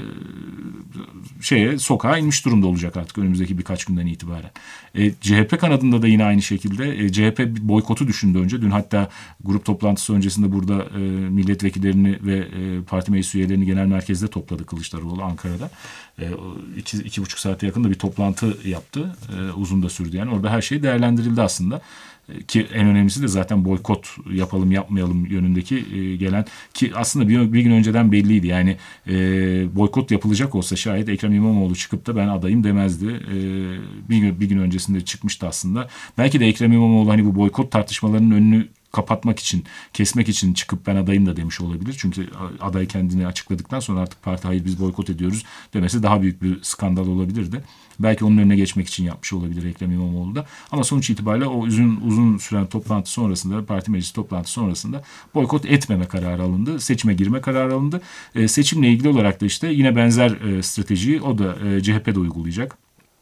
[SPEAKER 5] sokağa inmiş durumda olacak artık önümüzdeki birkaç günden itibaren. CHP kanadında da yine aynı şekilde CHP boykotu düşündü önce. Dün hatta grup toplantısı öncesinde burada milletvekillerini ve parti meclis üyelerini genel merkezde topladı Kılıçdaroğlu Ankara'da. 2,5 saate yakın da bir toplantı yaptı. Uzun da sürdü yani. Orada her şey değerlendirildi aslında. Ki en önemlisi de zaten boykot yapalım yapmayalım yönündeki gelen, ki aslında bir gün önceden belliydi. Yani boykot yapılacak olsa şayet Ekrem İmamoğlu çıkıp da ben adayım demezdi. Bir gün öncesinde çıkmıştı aslında. Belki de Ekrem İmamoğlu hani bu boykot tartışmalarının önünü kapatmak için, kesmek için çıkıp ben adayım da demiş olabilir. Çünkü aday kendini açıkladıktan sonra artık parti hayır biz boykot ediyoruz demesi daha büyük bir skandal olabilirdi. Belki onun önüne geçmek için yapmış olabilir Ekrem İmamoğlu da. Ama sonuç itibariyle o uzun süren toplantı sonrasında, parti meclisi toplantısı sonrasında boykot etmeme kararı alındı. Seçime girme kararı alındı. Seçimle ilgili olarak da işte yine benzer stratejiyi o da CHP de uygulayacak.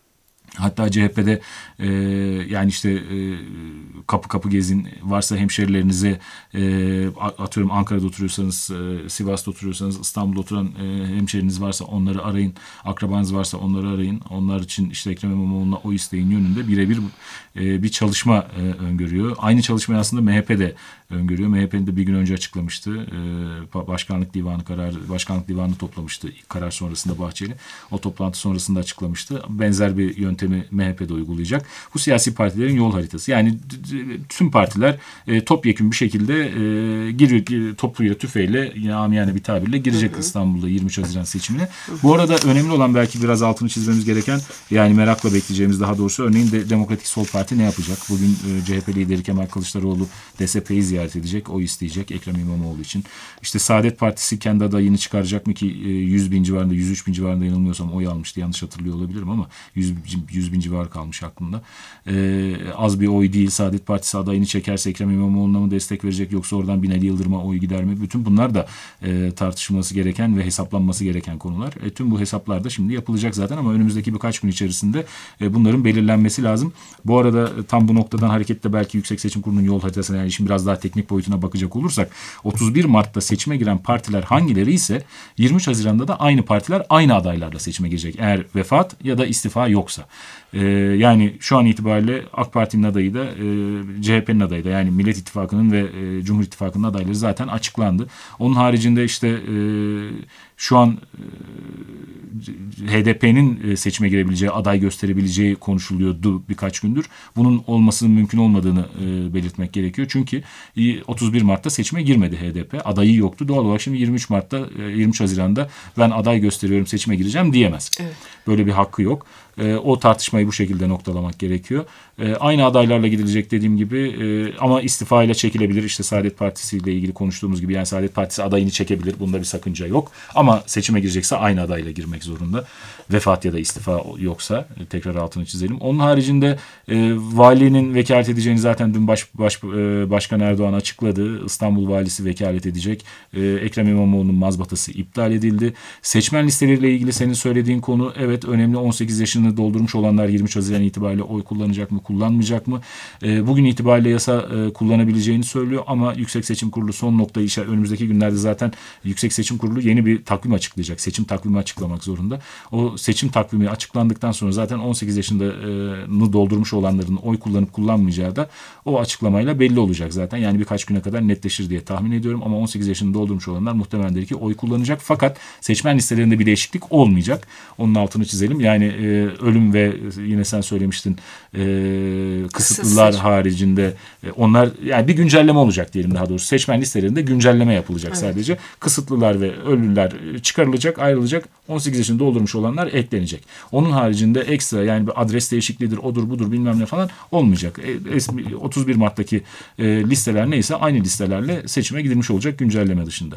[SPEAKER 5] Hatta CHP'de yani işte kapı kapı gezin, varsa hemşerilerinize atıyorum Ankara'da oturuyorsanız, Sivas'ta oturuyorsanız, İstanbul'da oturan hemşeriniz varsa onları arayın, akrabanız varsa onları arayın. Onlar için işte Ekrem İmamoğlu'na oy isteğin yönünde birebir bir çalışma öngörüyor. Aynı çalışmayı aslında MHP de öngörüyor. MHP'nin de bir gün önce açıklamıştı. Başkanlık Divanı toplamıştı ilk karar sonrasında Bahçeli. O toplantı sonrasında açıklamıştı. Benzer bir yöntemi MHP'de uygulayacak. Bu siyasi partilerin yol haritası. Yani tüm partiler topyekun bir şekilde topuyla tüfeğiyle, amiyane bir tabirle girecek İstanbul'da 23 Haziran seçimine. Bu arada önemli olan, belki biraz altını çizmemiz gereken, yani merakla bekleyeceğimiz daha doğrusu, örneğin Demokratik Sol Parti ne yapacak? Bugün CHP lideri Kemal Kılıçdaroğlu DSP'yi ziyaret edecek, oy isteyecek Ekrem İmamoğlu için. İşte Saadet Partisi kendi adayını çıkaracak mı ki 100 bin civarında, 103 bin civarında yanılmıyorsam oy almıştı. Yanlış hatırlıyor olabilirim ama 100 bin civarı kalmış aklımda. Az bir oy değil. Saadet Partisi adayını çekerse Ekrem İmamoğlu'na mı destek verecek, yoksa oradan Binali Yıldırım'a oy gider mi? Bütün bunlar da tartışılması gereken ve hesaplanması gereken konular. Tüm bu hesaplar da şimdi yapılacak zaten, ama önümüzdeki birkaç gün içerisinde bunların belirlenmesi lazım. Bu arada tam bu noktadan hareketle belki Yüksek Seçim Kurulu'nun yol haritasına, yani işin biraz daha teknik boyutuna bakacak olursak, 31 Mart'ta seçime giren partiler hangileri ise 23 Haziran'da da aynı partiler aynı adaylarla seçime girecek. Eğer vefat ya da istifa yoksa. Yani şu an itibariyle AK Parti'nin adayı da CHP'nin adayı da, yani Millet İttifakı'nın ve Cumhur İttifakı'nın adayları zaten açıklandı. Onun haricinde işte şu an HDP'nin seçime girebileceği, aday gösterebileceği konuşuluyordu birkaç gündür. Bunun olmasının mümkün olmadığını belirtmek gerekiyor. Çünkü 31 Mart'ta seçime girmedi HDP. Adayı yoktu. Doğal olarak şimdi 23 Haziran'da ben aday gösteriyorum, seçime gireceğim diyemez. Evet. Böyle bir hakkı yok. O tartışmayı bu şekilde noktalamak gerekiyor. Aynı adaylarla gidilecek dediğim gibi, ama istifa ile çekilebilir. İşte Saadet Partisi ile ilgili konuştuğumuz gibi, yani Saadet Partisi adayını çekebilir. Bunda bir sakınca yok. Ama seçime girecekse aynı adayla girmek zorunda. Vefat ya da istifa yoksa, tekrar altını çizelim. Onun haricinde valinin vekalet edeceğini zaten dün Başkan Erdoğan açıkladı. İstanbul valisi vekalet edecek. Ekrem İmamoğlu'nun mazbatası iptal edildi. Seçmen listeleriyle ilgili senin söylediğin konu evet önemli. 18 yaşını doldurmuş olanlar 23 Haziran itibariyle oy kullanacak mı, kullanmayacak mı? Bugün itibariyle yasa kullanabileceğini söylüyor, ama Yüksek Seçim Kurulu son noktayı önümüzdeki günlerde zaten Yüksek Seçim Kurulu yeni bir takvim açıklayacak. Seçim takvimi açıklamak zorunda. O seçim takvimi açıklandıktan sonra zaten 18 yaşını doldurmuş olanların oy kullanıp kullanmayacağı da o açıklamayla belli olacak zaten. Yani birkaç güne kadar netleşir diye tahmin ediyorum, ama 18 yaşını doldurmuş olanlar muhtemelendir ki oy kullanacak. Fakat seçmen listelerinde bir değişiklik olmayacak. Onun altını çizelim. Yani ölüm ve yine sen söylemiştin kısıtlılar haricinde onlar, yani bir güncelleme olacak diyelim daha doğrusu. Seçmen listelerinde güncelleme yapılacak sadece. Kısıtlılar ve ölüler çıkarılacak, ayrılacak. 18 yaşını doldurmuş olanlar eklenecek. Onun haricinde ekstra, yani bir adres değişikliğidir, odur budur bilmem ne falan olmayacak. 31 Mart'taki listeler neyse aynı listelerle seçime gidilmiş olacak güncelleme dışında.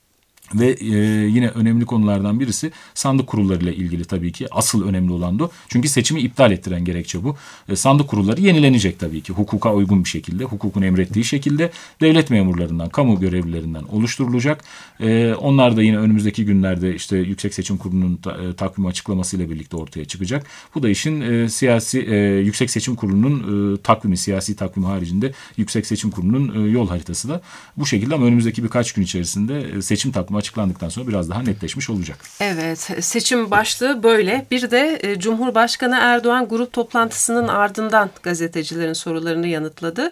[SPEAKER 5] Ve yine önemli konulardan birisi sandık kurullarıyla ilgili tabii ki. Asıl önemli olan da. Çünkü seçimi iptal ettiren gerekçe bu. Sandık kurulları yenilenecek tabii ki. Hukuka uygun bir şekilde, hukukun emrettiği şekilde devlet memurlarından, kamu görevlilerinden oluşturulacak. Onlar da yine önümüzdeki günlerde işte Yüksek Seçim Kurulu'nun takvimi açıklamasıyla birlikte ortaya çıkacak. Bu da işin Yüksek Seçim Kurulu'nun takvimi, siyasi takvimi haricinde Yüksek Seçim Kurulu'nun yol haritası da bu şekilde, ama önümüzdeki birkaç gün içerisinde seçim takvimi açıklandıktan sonra biraz daha netleşmiş olacak. Evet,
[SPEAKER 2] seçim başlığı böyle. Bir de Cumhurbaşkanı Erdoğan grup toplantısının ardından gazetecilerin sorularını yanıtladı.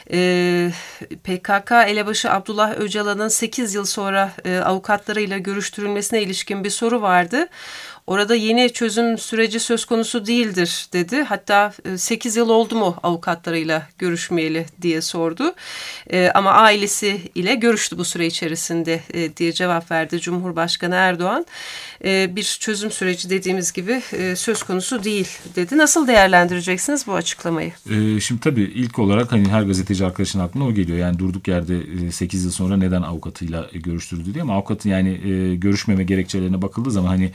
[SPEAKER 2] PKK elebaşı Abdullah Öcalan'ın 8 yıl sonra avukatlarıyla görüştürülmesine ilişkin bir soru vardı. Orada yeni çözüm süreci söz konusu değildir dedi. Hatta 8 yıl oldu mu avukatlarıyla görüşmeyeli diye sordu. Ama ailesi ile görüştü bu süre içerisinde diye cevap verdi Cumhurbaşkanı Erdoğan. Bir çözüm süreci dediğimiz gibi söz konusu değil dedi. Nasıl değerlendireceksiniz bu açıklamayı?
[SPEAKER 5] Şimdi tabii ilk olarak hani her gazeteci arkadaşın aklına o geliyor. Yani durduk yerde 8 yıl sonra neden avukatıyla görüştürdü diye, ama avukatın yani görüşmeme gerekçelerine bakıldığı zaman hani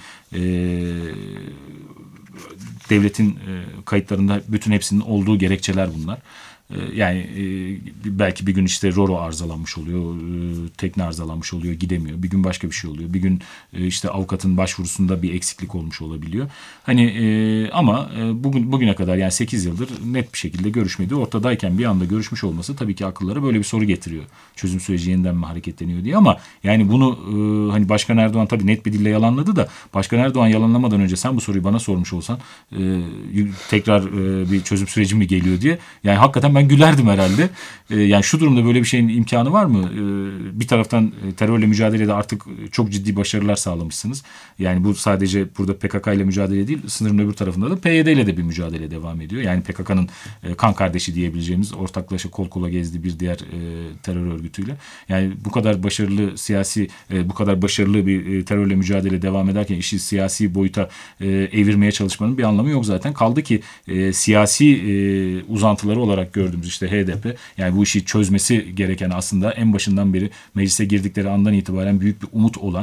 [SPEAKER 5] devletin kayıtlarında bütün hepsinin olduğu gerekçeler bunlar. Yani belki bir gün işte roro arızalanmış oluyor, tekne arızalanmış oluyor, gidemiyor. Bir gün başka bir şey oluyor. Bir gün işte avukatın başvurusunda bir eksiklik olmuş olabiliyor. Hani ama bugüne kadar yani 8 yıldır net bir şekilde görüşmediği ortadayken bir anda görüşmüş olması tabii ki akıllara böyle bir soru getiriyor. Çözüm süreci yeniden mi hareketleniyor diye, ama yani bunu hani Başkan Erdoğan tabii net bir dille yalanladı da, Başkan Erdoğan yalanlamadan önce sen bu soruyu bana sormuş olsan tekrar bir çözüm süreci mi geliyor diye, yani hakikaten ben gülerdim herhalde. Yani şu durumda böyle bir şeyin imkanı var mı? Bir taraftan terörle mücadelede artık çok ciddi başarılar sağlamışsınız. Yani bu sadece burada PKK ile mücadele değil, sınırın öbür tarafında da PYD ile de bir mücadele devam ediyor. Yani PKK'nın kan kardeşi diyebileceğimiz, ortaklaşa kol kola gezdiği bir diğer terör örgütüyle. Yani bu kadar başarılı bu kadar başarılı bir terörle mücadele devam ederken işi siyasi boyuta evirmeye çalışmanın bir anlamı yok zaten. Kaldı ki siyasi uzantıları olarak gördüğümüz işte HDP, yani bu işi çözmesi gereken, aslında en başından beri meclise girdikleri andan itibaren büyük bir umut olan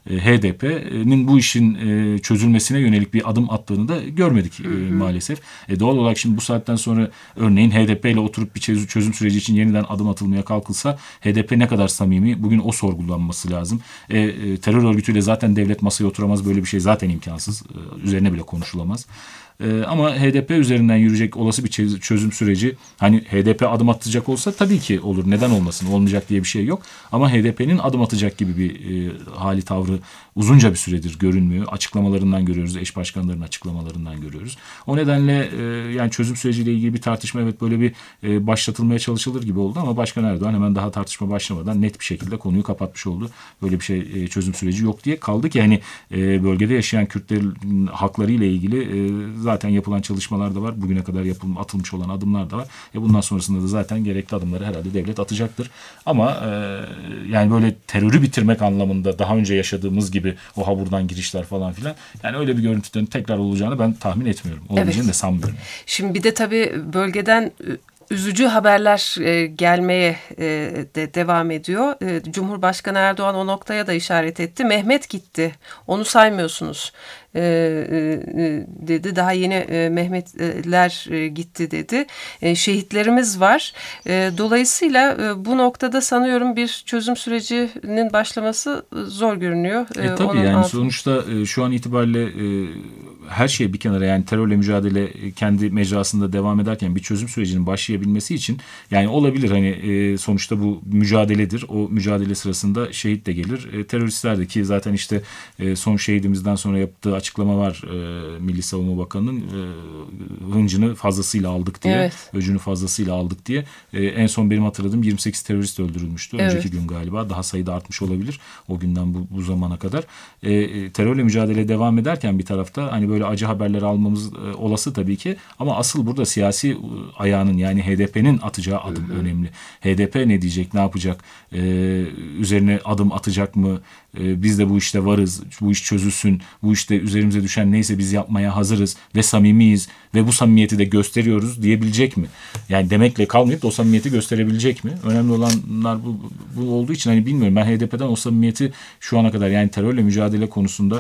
[SPEAKER 5] HDP'nin bu işin çözülmesine yönelik bir adım attığını da görmedik maalesef. Doğal olarak şimdi bu saatten sonra örneğin HDP ile oturup bir çözüm süreci için yeniden adım atılmaya kalkılsa HDP ne kadar samimi, bugün o sorgulanması lazım. Terör örgütüyle zaten devlet masaya oturamaz, böyle bir şey zaten imkansız. Üzerine bile konuşulamaz. Ama HDP üzerinden yürüyecek olası bir çözüm süreci, hani HDP adım atacak olsa tabii ki olur. Neden olmasın? Olmayacak diye bir şey yok. Ama HDP'nin adım atacak gibi bir hali tavrı uzunca bir süredir görünmüyor. Açıklamalarından görüyoruz. Eş başkanların açıklamalarından görüyoruz. O nedenle yani çözüm süreciyle ilgili bir tartışma evet böyle bir başlatılmaya çalışılır gibi oldu, ama Başkan Erdoğan hemen daha tartışma başlamadan net bir şekilde konuyu kapatmış oldu. Böyle bir şey çözüm süreci yok diye. Kaldı ki hani bölgede yaşayan Kürtlerin hakları ile ilgili zaten yapılan çalışmalar da var. Bugüne kadar atılmış olan adımlar da var. Bundan sonrasında da zaten gerekli adımları herhalde devlet atacaktır. Ama yani böyle terörü bitirmek anlamında daha önce yaşadığımız gibi o haburdan girişler falan filan, yani öyle bir görüntülerin tekrar olacağını ben tahmin etmiyorum. Olabileceğini de sanmıyorum.
[SPEAKER 2] Şimdi bir de tabii bölgeden üzücü haberler gelmeye de devam ediyor. Cumhurbaşkanı Erdoğan o noktaya da işaret etti. Mehmet gitti. Onu saymıyorsunuz dedi. Daha yeni Mehmetler gitti dedi. Şehitlerimiz var. Dolayısıyla bu noktada sanıyorum bir çözüm sürecinin başlaması zor görünüyor.
[SPEAKER 5] Tabii yani sonuçta şu an itibariyle her şey bir kenara, yani terörle mücadele kendi mecrasında devam ederken bir çözüm sürecinin başlayabilmesi için, yani olabilir hani sonuçta bu mücadeledir. O mücadele sırasında şehit de gelir. Teröristler de, ki zaten işte son şehidimizden sonra yaptığı açıklama var Milli Savunma Bakanı'nın, hıncını fazlasıyla aldık diye, evet, öcünü fazlasıyla aldık diye. En son benim hatırladığım 28 terörist öldürülmüştü. Evet. Önceki gün galiba. Daha sayıda artmış olabilir o günden bu zamana kadar. Terörle mücadele devam ederken bir tarafta hani böyle acı haberleri almamız olası tabii ki, ama asıl burada siyasi ayağının, yani HDP'nin atacağı adım önemli. HDP ne diyecek, ne yapacak, üzerine adım atacak mı, biz de bu işte varız, bu iş çözülsün, bu işte üzerimize düşen neyse biz yapmaya hazırız ve samimiyiz ve bu samimiyeti de gösteriyoruz diyebilecek mi? Yani demekle kalmayıp da o samimiyeti gösterebilecek mi? Önemli olanlar bu olduğu için hani bilmiyorum, ben HDP'den o samimiyeti şu ana kadar, yani terörle mücadele konusunda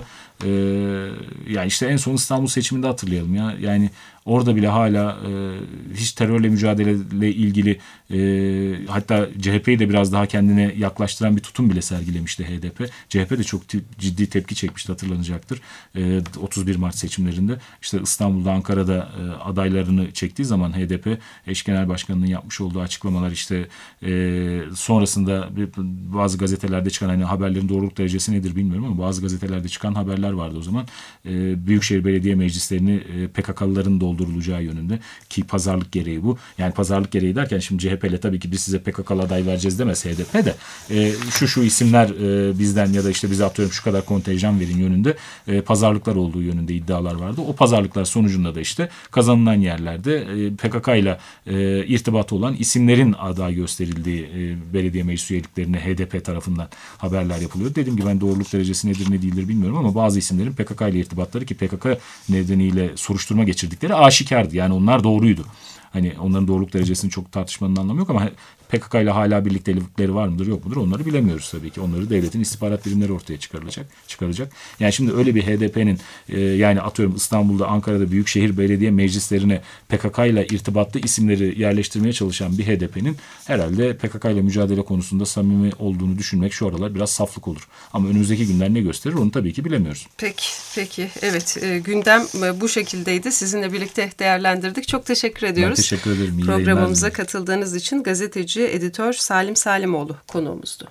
[SPEAKER 5] yani işte en son İstanbul seçiminde hatırlayalım ya, yani orada bile hala hiç terörle mücadeleyle ilgili hatta CHP'yi de biraz daha kendine yaklaştıran bir tutum bile sergilemişti HDP. CHP de çok ciddi tepki çekmişti, hatırlanacaktır. 31 Mart seçimlerinde işte İstanbul'da, Ankara'da adaylarını çektiği zaman HDP eş genel başkanının yapmış olduğu açıklamalar, işte sonrasında bazı gazetelerde çıkan, hani haberlerin doğruluk derecesi nedir bilmiyorum ama bazı gazetelerde çıkan haberler vardı o zaman. Büyükşehir Belediye Meclislerini PKK'lıların doldurulacağı yönünde, ki pazarlık gereği bu. Yani pazarlık gereği derken şimdi CHP ile tabii ki biz size PKK'lı aday vereceğiz demez HDP de. Şu isimler bizden, ya da işte bize atıyorum şu kadar kontenjan verin yönünde pazarlıklar olduğu yönünde iddialar vardı. O pazarlıklar sonucunda da işte kazanılan yerlerde PKK ile irtibatı olan isimlerin aday gösterildiği belediye meclis üyeliklerine HDP tarafından haberler yapılıyor. Dediğim gibi ben doğruluk derecesi nedir ne değildir bilmiyorum, ama bazı isimlerin PKK ile irtibatları, ki PKK nedeniyle soruşturma geçirdikleri aşikardı. Yani onlar doğruydu. Hani onların doğruluk derecesini çok tartışmanın anlamı yok ama PKK ile hala birliktelikleri var mıdır yok mudur onları bilemiyoruz tabii ki. Onları devletin istihbarat birimleri ortaya çıkaracak. Yani şimdi öyle bir HDP'nin yani atıyorum İstanbul'da, Ankara'da büyükşehir belediye meclislerine PKK ile irtibatlı isimleri yerleştirmeye çalışan bir HDP'nin herhalde PKK ile mücadele konusunda samimi olduğunu düşünmek şu aralar biraz saflık olur. Ama önümüzdeki günler ne gösterir onu tabii ki bilemiyoruz.
[SPEAKER 2] Peki. Evet, gündem bu şekildeydi. Sizinle birlikte değerlendirdik. Çok teşekkür ediyoruz.
[SPEAKER 5] Ben teşekkür ederim.
[SPEAKER 2] Programımıza katıldığınız için gazeteci, editör Salim Salimoğlu konuğumuzdu.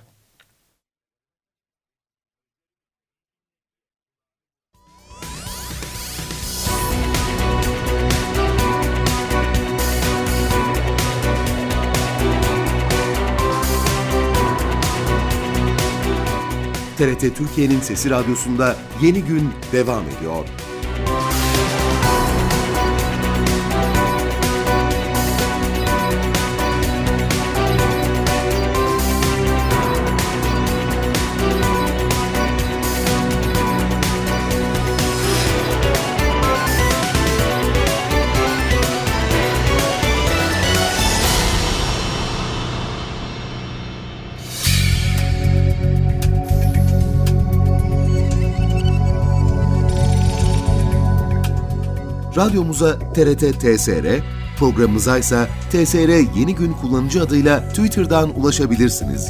[SPEAKER 1] TRT Türkiye'nin Sesi Radyosu'nda Yeni Gün devam ediyor. Radyomuza TRT TSR, programımıza ise TSR Yeni Gün kullanıcı adıyla Twitter'dan ulaşabilirsiniz.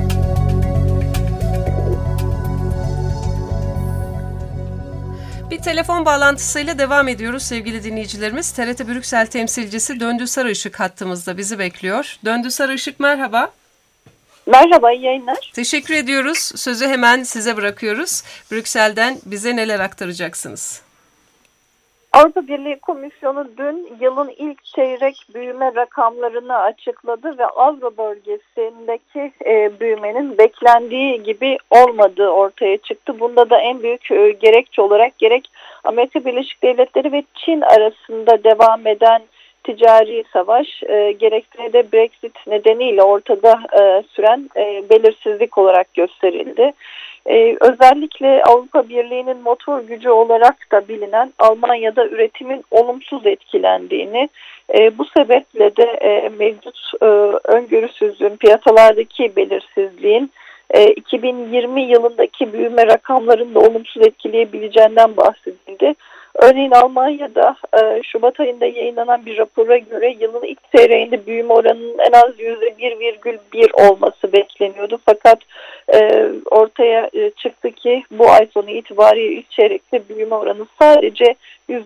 [SPEAKER 2] Bir telefon bağlantısıyla devam ediyoruz sevgili dinleyicilerimiz. TRT Brüksel temsilcisi Döndü Sarıışık hattımızda bizi bekliyor. Döndü Sarıışık merhaba.
[SPEAKER 6] Merhaba, iyi yayınlar.
[SPEAKER 2] Teşekkür ediyoruz. Sözü hemen size bırakıyoruz. Brüksel'den bize neler aktaracaksınız?
[SPEAKER 6] Avrupa Birliği Komisyonu dün yılın ilk çeyrek büyüme rakamlarını açıkladı ve Avro bölgesindeki büyümenin beklendiği gibi olmadığı ortaya çıktı. Bunda da en büyük gerekçe olarak gerek Amerika Birleşik Devletleri ve Çin arasında devam eden ticari savaş, gerekse de Brexit nedeniyle ortada süren belirsizlik olarak gösterildi. Özellikle Avrupa Birliği'nin motor gücü olarak da bilinen Almanya'da üretimin olumsuz etkilendiğini, bu sebeple de mevcut öngörüsüzlüğün, piyasalardaki belirsizliğin 2020 yılındaki büyüme rakamlarını da olumsuz etkileyebileceğinden bahsedildi. Örneğin Almanya'da Şubat ayında yayınlanan bir rapora göre yılın ilk çeyreğinde büyüme oranının en az %1,1 olması bekleniyordu. Fakat ortaya çıktı ki bu ay sonu itibariyle ilk çeyrekte büyüme oranı sadece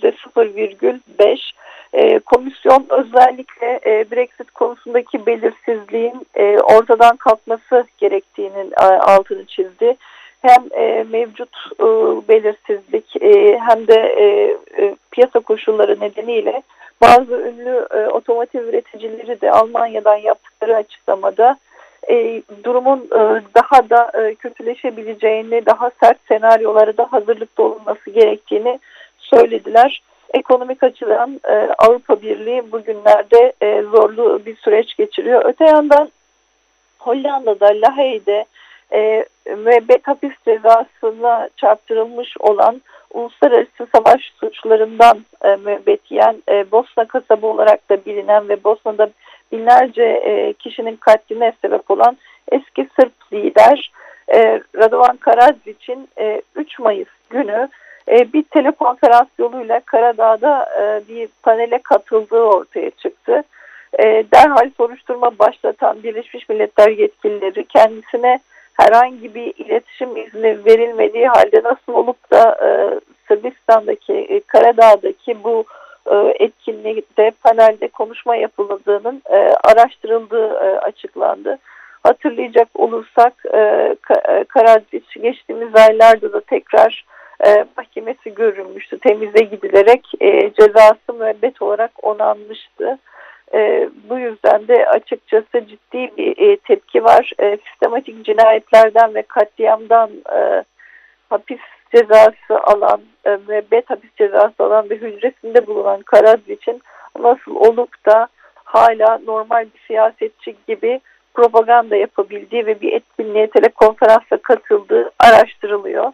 [SPEAKER 6] %0,5. Komisyon özellikle Brexit konusundaki belirsizliğin ortadan kalkması gerektiğinin altını çizdi. Hem mevcut belirsizlik hem de piyasa koşulları nedeniyle bazı ünlü otomotiv üreticileri de Almanya'dan yaptıkları açıklamada durumun daha da kötüleşebileceğini, daha sert senaryolara da hazırlıklı olunması gerektiğini söylediler. Ekonomik açıdan Avrupa Birliği bugünlerde zorlu bir süreç geçiriyor. Öte yandan Hollanda'da, La Haye'de müebbet hapis cezasına çarptırılmış olan uluslararası savaş suçlarından müebbet yiyen, Bosna kasabı olarak da bilinen ve Bosna'da binlerce kişinin katline sebep olan eski Sırp lider Radovan Karadzić'in 3 Mayıs günü bir telekonferans yoluyla Karadağ'da bir panele katıldığı ortaya çıktı. Derhal soruşturma başlatan Birleşmiş Milletler yetkilileri kendisine herhangi bir iletişim izni verilmediği halde nasıl olup da Sırbistan'daki, Karadağ'daki bu etkinlikte, panelde konuşma yapıldığının araştırıldığı açıklandı. Hatırlayacak olursak Karadzić geçtiğimiz aylarda da tekrar mahkemesi görülmüştü. Temize gidilerek cezası müebbet olarak onanmıştı. Bu yüzden de açıkçası ciddi bir tepki var. Sistematik cinayetlerden ve katliamdan hapis cezası alan, müebbet hapis cezası alan ve hücresinde bulunan Karadzić'in nasıl olup da hala normal bir siyasetçi gibi propaganda yapabildiği ve bir etkinliğe telekonferansa katıldığı araştırılıyor.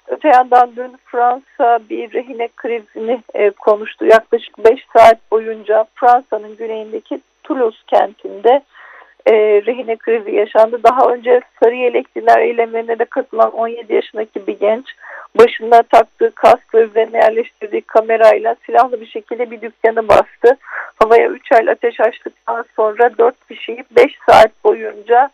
[SPEAKER 6] Öte yandan dün Fransa bir rehine krizini konuştu. Yaklaşık 5 saat boyunca Fransa'nın güneyindeki Toulouse kentinde rehine krizi yaşandı. Daha önce sarı yelekliler eylemlerine de katılan 17 yaşındaki bir genç başına taktığı kask ve üzerine yerleştirdiği kamerayla silahlı bir şekilde bir dükkanı bastı. Havaya 3 el ateş açtıktan sonra 4 kişiyi 5 saat boyunca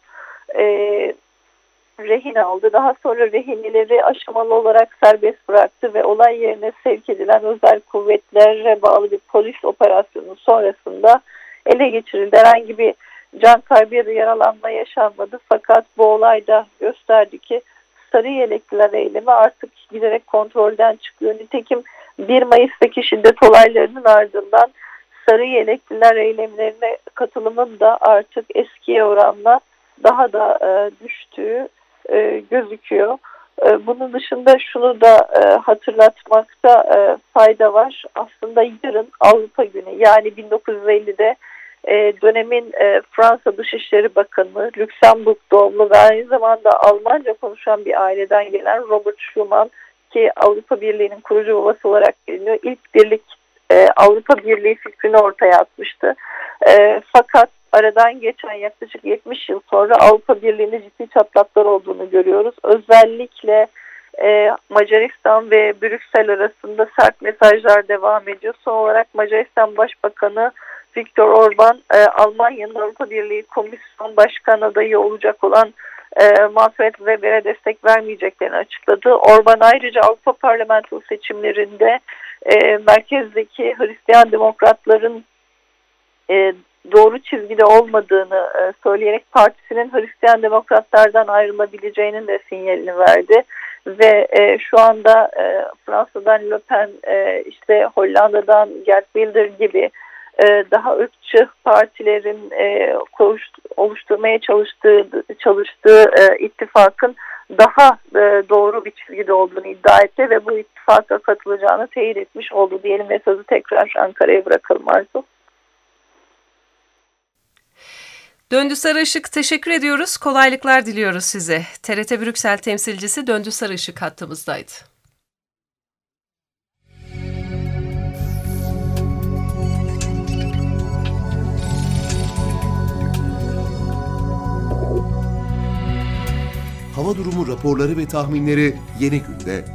[SPEAKER 6] rehin aldı. Daha sonra rehineleri aşamalı olarak serbest bıraktı ve olay yerine sevk edilen özel kuvvetlere bağlı bir polis operasyonu sonrasında ele geçirildi. Herhangi bir can kaybı ya da yaralanma yaşanmadı. Fakat bu olay da gösterdi ki sarı yelekliler eylemi artık giderek kontrolden çıkıyor. Nitekim 1 Mayıs'taki şiddet olaylarının ardından sarı yelekliler eylemlerine katılımın da artık eskiye oranla daha da düştüğü gözüküyor. Bunun dışında şunu da hatırlatmakta fayda var. Aslında yarın Avrupa Günü, yani 1950'de dönemin Fransa Dışişleri Bakanı, Lüksemburg doğumlu ve aynı zamanda Almanca konuşan bir aileden gelen Robert Schuman, ki Avrupa Birliği'nin kurucu babası olarak biliniyor, ilk birlik Avrupa Birliği fikrini ortaya atmıştı. Fakat aradan geçen yaklaşık 70 yıl sonra Avrupa Birliği'nde ciddi çatlaklar olduğunu görüyoruz. Özellikle Macaristan ve Brüksel arasında sert mesajlar devam ediyor. Son olarak Macaristan Başbakanı Viktor Orban, Almanya'nın Avrupa Birliği Komisyon Başkan adayı olacak olan Manfred Weber'e destek vermeyeceklerini açıkladı. Orban ayrıca Avrupa Parlamento seçimlerinde merkezdeki Hristiyan Demokratların doğru çizgide olmadığını söyleyerek partisinin Hristiyan Demokratlardan ayrılabileceğinin de sinyalini verdi. Ve şu anda Fransa'dan Le Pen, işte Hollanda'dan Geert Wilders gibi daha ırkçı partilerin oluşturmaya çalıştığı ittifakın daha doğru bir çizgide olduğunu iddia etti ve bu ittifaka katılacağını teyit etmiş oldu diyelim ve sözü tekrar Ankara'ya bırakalım Arzu.
[SPEAKER 2] Döndü Sarışık, teşekkür ediyoruz. Kolaylıklar diliyoruz size. TRT Brüksel temsilcisi Döndü Sarışık hattımızdaydı.
[SPEAKER 1] Hava durumu raporları ve tahminleri Yeni Gün'de.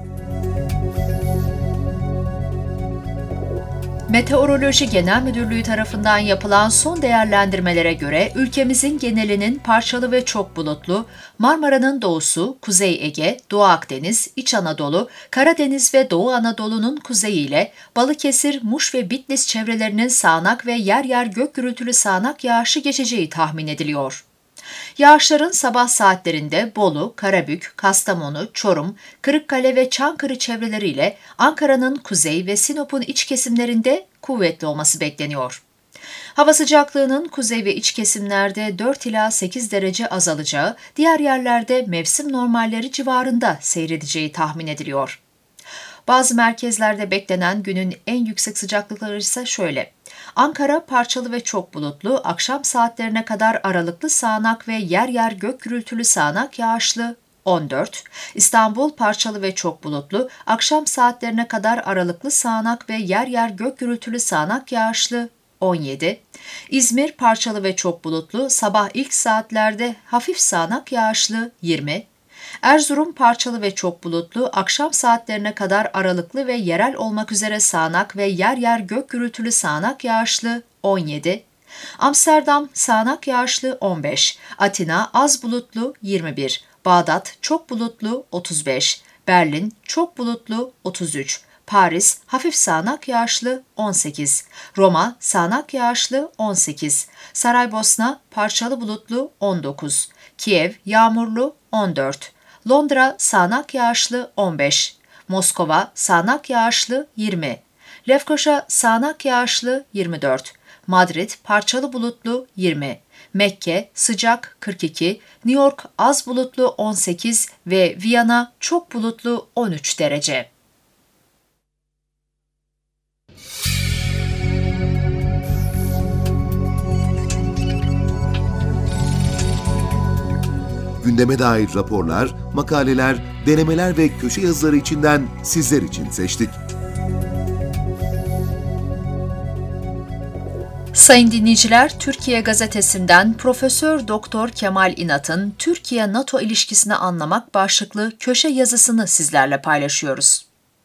[SPEAKER 7] Meteoroloji Genel Müdürlüğü tarafından yapılan son değerlendirmelere göre ülkemizin genelinin parçalı ve çok bulutlu, Marmara'nın doğusu, Kuzey Ege, Doğu Akdeniz, İç Anadolu, Karadeniz ve Doğu Anadolu'nun kuzeyiyle Balıkesir, Muş ve Bitlis çevrelerinin sağanak ve yer yer gök gürültülü sağanak yağışı geçeceği tahmin ediliyor. Yağışların sabah saatlerinde Bolu, Karabük, Kastamonu, Çorum, Kırıkkale ve Çankırı çevreleriyle Ankara'nın kuzey ve Sinop'un iç kesimlerinde kuvvetli olması bekleniyor. Hava sıcaklığının kuzey ve iç kesimlerde 4 ila 8 derece azalacağı, diğer yerlerde mevsim normalleri civarında seyredeceği tahmin ediliyor. Bazı merkezlerde beklenen günün en yüksek sıcaklıkları ise şöyle: Ankara parçalı ve çok bulutlu, akşam saatlerine kadar aralıklı sağanak ve yer yer gök gürültülü sağanak yağışlı 14. İstanbul parçalı ve çok bulutlu, akşam saatlerine kadar aralıklı sağanak ve yer yer gök gürültülü sağanak yağışlı 17. İzmir parçalı ve çok bulutlu, sabah ilk saatlerde hafif sağanak yağışlı 20. Erzurum parçalı ve çok bulutlu, akşam saatlerine kadar aralıklı ve yerel olmak üzere sağanak ve yer yer gök gürültülü sağanak yağışlı 17. Amsterdam sağanak yağışlı 15. Atina az bulutlu 21. Bağdat çok bulutlu 35. Berlin çok bulutlu 33. Paris hafif sağanak yağışlı 18. Roma sağanak yağışlı 18. Saraybosna parçalı bulutlu 19. Kiev yağmurlu 14. Londra sağanak yağışlı 15. Moskova sağanak yağışlı 20. Lefkoşa sağanak yağışlı 24. Madrid parçalı bulutlu 20. Mekke sıcak 42. New York az bulutlu 18 ve Viyana çok bulutlu 13 derece.
[SPEAKER 1] gündeme dair raporlar, makaleler, denemeler ve köşe yazıları içinden sizler için seçtik.
[SPEAKER 7] Sayın dinleyiciler, Türkiye Gazetesi'nden Profesör Doktor Kemal İnat'ın Türkiye-NATO ilişkisini anlamak başlıklı köşe yazısını sizlerle paylaşıyoruz.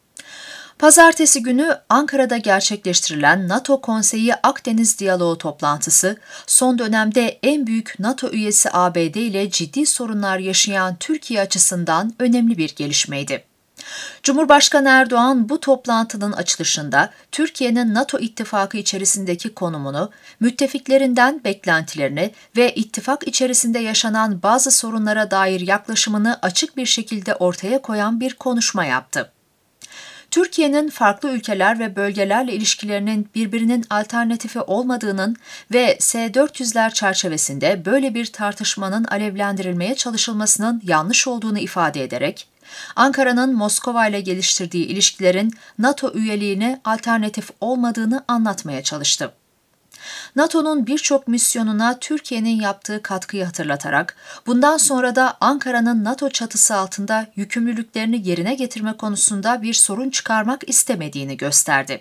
[SPEAKER 7] Pazartesi günü Ankara'da gerçekleştirilen NATO Konseyi Akdeniz Diyaloğu toplantısı, son dönemde en büyük NATO üyesi ABD ile ciddi sorunlar yaşayan Türkiye açısından önemli bir gelişmeydi. Cumhurbaşkanı Erdoğan bu toplantının açılışında Türkiye'nin NATO ittifakı içerisindeki konumunu, müttefiklerinden beklentilerini ve ittifak içerisinde yaşanan bazı sorunlara dair yaklaşımını açık bir şekilde ortaya koyan bir konuşma yaptı. Türkiye'nin farklı ülkeler ve bölgelerle ilişkilerinin birbirinin alternatifi olmadığının ve S-400'ler çerçevesinde böyle bir tartışmanın alevlendirilmeye çalışılmasının yanlış olduğunu ifade ederek, Ankara'nın Moskova ile geliştirdiği ilişkilerin NATO üyeliğine alternatif olmadığını anlatmaya çalıştı. NATO'nun birçok misyonuna Türkiye'nin yaptığı katkıyı hatırlatarak, bundan sonra da Ankara'nın NATO çatısı altında yükümlülüklerini yerine getirme konusunda bir sorun çıkarmak istemediğini gösterdi.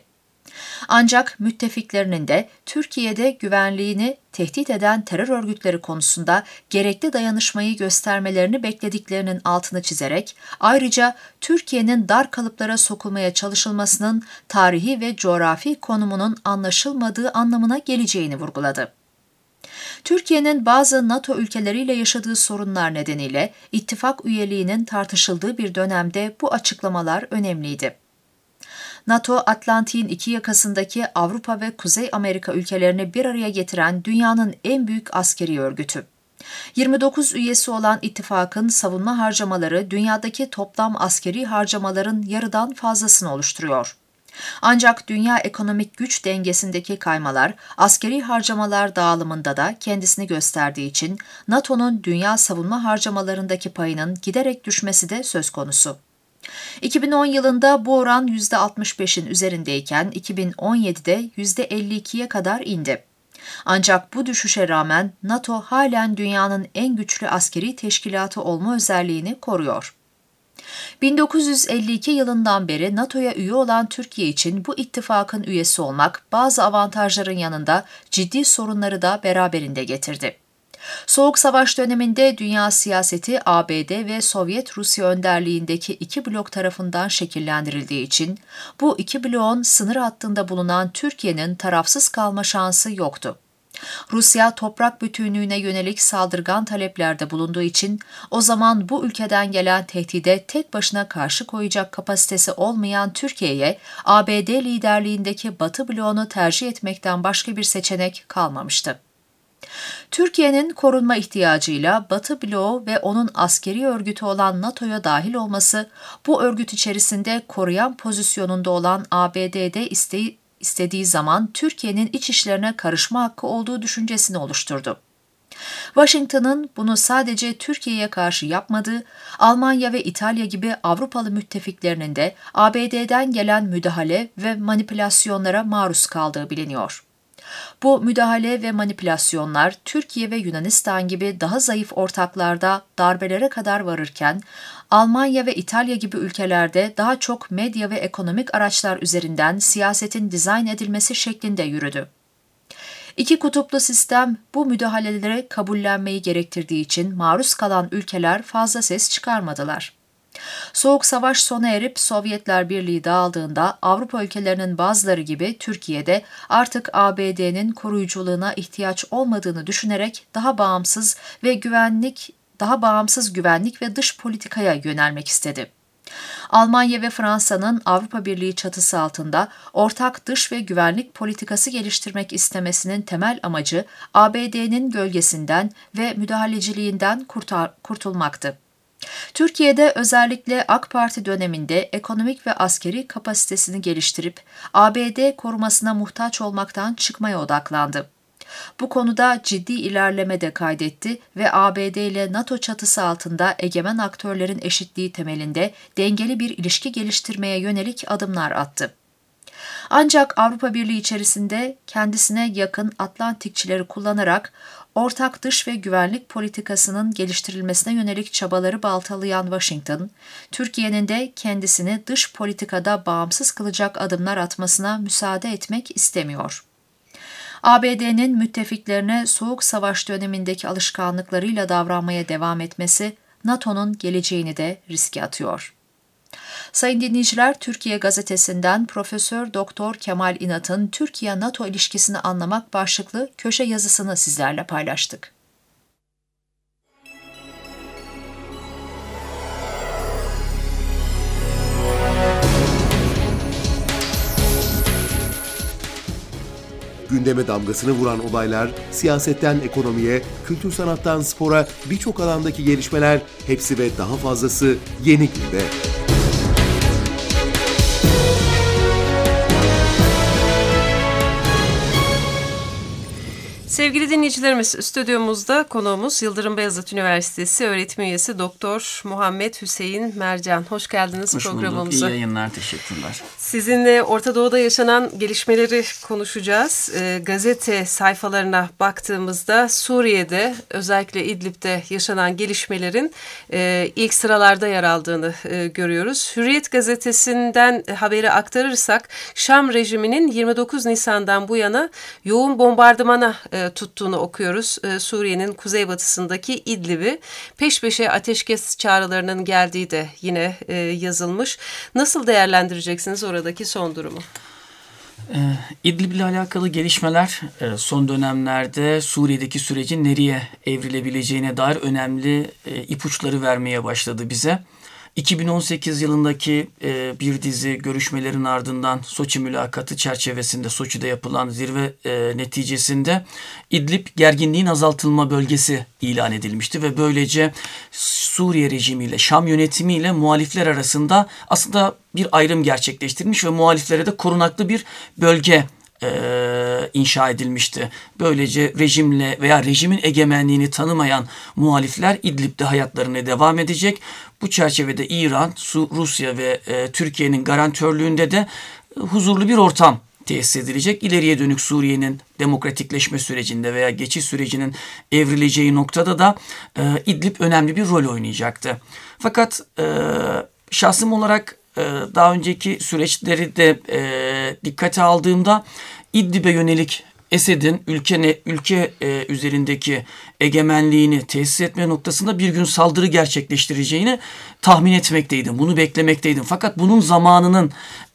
[SPEAKER 7] Ancak müttefiklerinin de Türkiye'de güvenliğini tehdit eden terör örgütleri konusunda gerekli dayanışmayı göstermelerini beklediklerinin altını çizerek, ayrıca Türkiye'nin dar kalıplara sokulmaya çalışılmasının tarihi ve coğrafi konumunun anlaşılmadığı anlamına geleceğini vurguladı. Türkiye'nin bazı NATO ülkeleriyle yaşadığı sorunlar nedeniyle ittifak üyeliğinin tartışıldığı bir dönemde bu açıklamalar önemliydi. NATO, Atlantik'in iki yakasındaki Avrupa ve Kuzey Amerika ülkelerini bir araya getiren dünyanın en büyük askeri örgütü. 29 üyesi olan ittifakın savunma harcamaları dünyadaki toplam askeri harcamaların yarıdan fazlasını oluşturuyor. Ancak dünya ekonomik güç dengesindeki kaymalar, askeri harcamalar dağılımında da kendisini gösterdiği için NATO'nun dünya savunma harcamalarındaki payının giderek düşmesi de söz konusu. 2010 yılında bu oran %65'in üzerindeyken 2017'de %52'ye kadar indi. Ancak bu düşüşe rağmen NATO halen dünyanın en güçlü askeri teşkilatı olma özelliğini koruyor. 1952 yılından beri NATO'ya üye olan Türkiye için bu ittifakın üyesi olmak bazı avantajların yanında ciddi sorunları da beraberinde getirdi. Soğuk Savaş döneminde dünya siyaseti ABD ve Sovyet Rusya önderliğindeki iki blok tarafından şekillendirildiği için bu iki bloğun sınır hattında bulunan Türkiye'nin tarafsız kalma şansı yoktu. Rusya toprak bütünlüğüne yönelik saldırgan taleplerde bulunduğu için o zaman bu ülkeden gelen tehdide tek başına karşı koyacak kapasitesi olmayan Türkiye'ye ABD liderliğindeki Batı bloğunu tercih etmekten başka bir seçenek kalmamıştı. Türkiye'nin korunma ihtiyacıyla Batı bloğu ve onun askeri örgütü olan NATO'ya dahil olması, bu örgüt içerisinde koruyan pozisyonunda olan ABD'de istediği zaman Türkiye'nin iç işlerine karışma hakkı olduğu düşüncesini oluşturdu. Washington'ın bunu sadece Türkiye'ye karşı yapmadığı, Almanya ve İtalya gibi Avrupalı müttefiklerinin de ABD'den gelen müdahale ve manipülasyonlara maruz kaldığı biliniyor. Bu müdahale ve manipülasyonlar Türkiye ve Yunanistan gibi daha zayıf ortaklarda darbelere kadar varırken, Almanya ve İtalya gibi ülkelerde daha çok medya ve ekonomik araçlar üzerinden siyasetin dizayn edilmesi şeklinde yürüdü. İki kutuplu sistem bu müdahaleleri kabullenmeyi gerektirdiği için maruz kalan ülkeler fazla ses çıkarmadılar. Soğuk Savaş sona erip Sovyetler Birliği dağıldığında Avrupa ülkelerinin bazıları gibi Türkiye'de artık ABD'nin koruyuculuğuna ihtiyaç olmadığını düşünerek daha bağımsız güvenlik ve dış politikaya yönelmek istedi. Almanya ve Fransa'nın Avrupa Birliği çatısı altında ortak dış ve güvenlik politikası geliştirmek istemesinin temel amacı ABD'nin gölgesinden ve müdahaleciliğinden kurtulmaktı. Türkiye'de özellikle AK Parti döneminde ekonomik ve askeri kapasitesini geliştirip ABD korumasına muhtaç olmaktan çıkmaya odaklandı. Bu konuda ciddi ilerleme de kaydetti ve ABD ile NATO çatısı altında egemen aktörlerin eşitliği temelinde dengeli bir ilişki geliştirmeye yönelik adımlar attı. Ancak Avrupa Birliği içerisinde kendisine yakın Atlantikçileri kullanarak ortak dış ve güvenlik politikasının geliştirilmesine yönelik çabaları baltalayan Washington, Türkiye'nin de kendisini dış politikada bağımsız kılacak adımlar atmasına müsaade etmek istemiyor. ABD'nin müttefiklerine Soğuk Savaş dönemindeki alışkanlıklarıyla davranmaya devam etmesi, NATO'nun geleceğini de riske atıyor. Sayın dinleyiciler, Türkiye Gazetesi'nden Profesör Doktor Kemal İnat'ın Türkiye-NATO ilişkisini anlamak başlıklı köşe yazısını sizlerle paylaştık.
[SPEAKER 1] Gündeme damgasını vuran olaylar, siyasetten ekonomiye, kültür sanattan spora birçok alandaki gelişmeler, hepsi ve daha fazlası Yeni Gün'de.
[SPEAKER 2] Sevgili dinleyicilerimiz, stüdyomuzda konuğumuz Yıldırım Beyazıt Üniversitesi öğretim üyesi Doktor Muhammed Hüseyin Mercan. Hoş geldiniz programımıza.
[SPEAKER 8] Hoş bulduk. İyi yayınlar. Teşekkürler.
[SPEAKER 2] Sizinle Orta Doğu'da yaşanan gelişmeleri konuşacağız. Gazete sayfalarına baktığımızda Suriye'de, özellikle İdlib'de yaşanan gelişmelerin ilk sıralarda yer aldığını görüyoruz. Hürriyet gazetesinden haberi aktarırsak, Şam rejiminin 29 Nisan'dan bu yana yoğun bombardımana tuttuğunu okuyoruz. Suriye'nin kuzeybatısındaki İdlib'i peş peşe ateşkes çağrılarının geldiği de yine yazılmış. Nasıl değerlendireceksiniz oradaki son durumu?
[SPEAKER 8] İdlib ile alakalı gelişmeler son dönemlerde Suriye'deki sürecin nereye evrilebileceğine dair önemli ipuçları vermeye başladı bize. 2018 yılındaki bir dizi görüşmelerin ardından Soçi mülakatı çerçevesinde Soçi'de yapılan zirve neticesinde İdlib gerginliğin azaltılma bölgesi ilan edilmişti ve böylece Suriye rejimiyle, Şam yönetimiyle muhalifler arasında aslında bir ayrım gerçekleştirilmiş ve muhaliflere de korunaklı bir bölge inşa edilmişti. Böylece rejimle veya rejimin egemenliğini tanımayan muhalifler İdlib'de hayatlarına devam edecek. Bu çerçevede İran, Rusya ve Türkiye'nin garantörlüğünde de huzurlu bir ortam tesis edilecek. İleriye dönük Suriye'nin demokratikleşme sürecinde veya geçiş sürecinin evrileceği noktada da İdlib önemli bir rol oynayacaktı. Fakat şahsım olarak daha önceki süreçleri de dikkate aldığımda İdlib'e yönelik Esed'in ülke üzerindeki egemenliğini tesis etme noktasında bir gün saldırı gerçekleştireceğini tahmin etmekteydim. Bunu beklemekteydim. Fakat bunun zamanının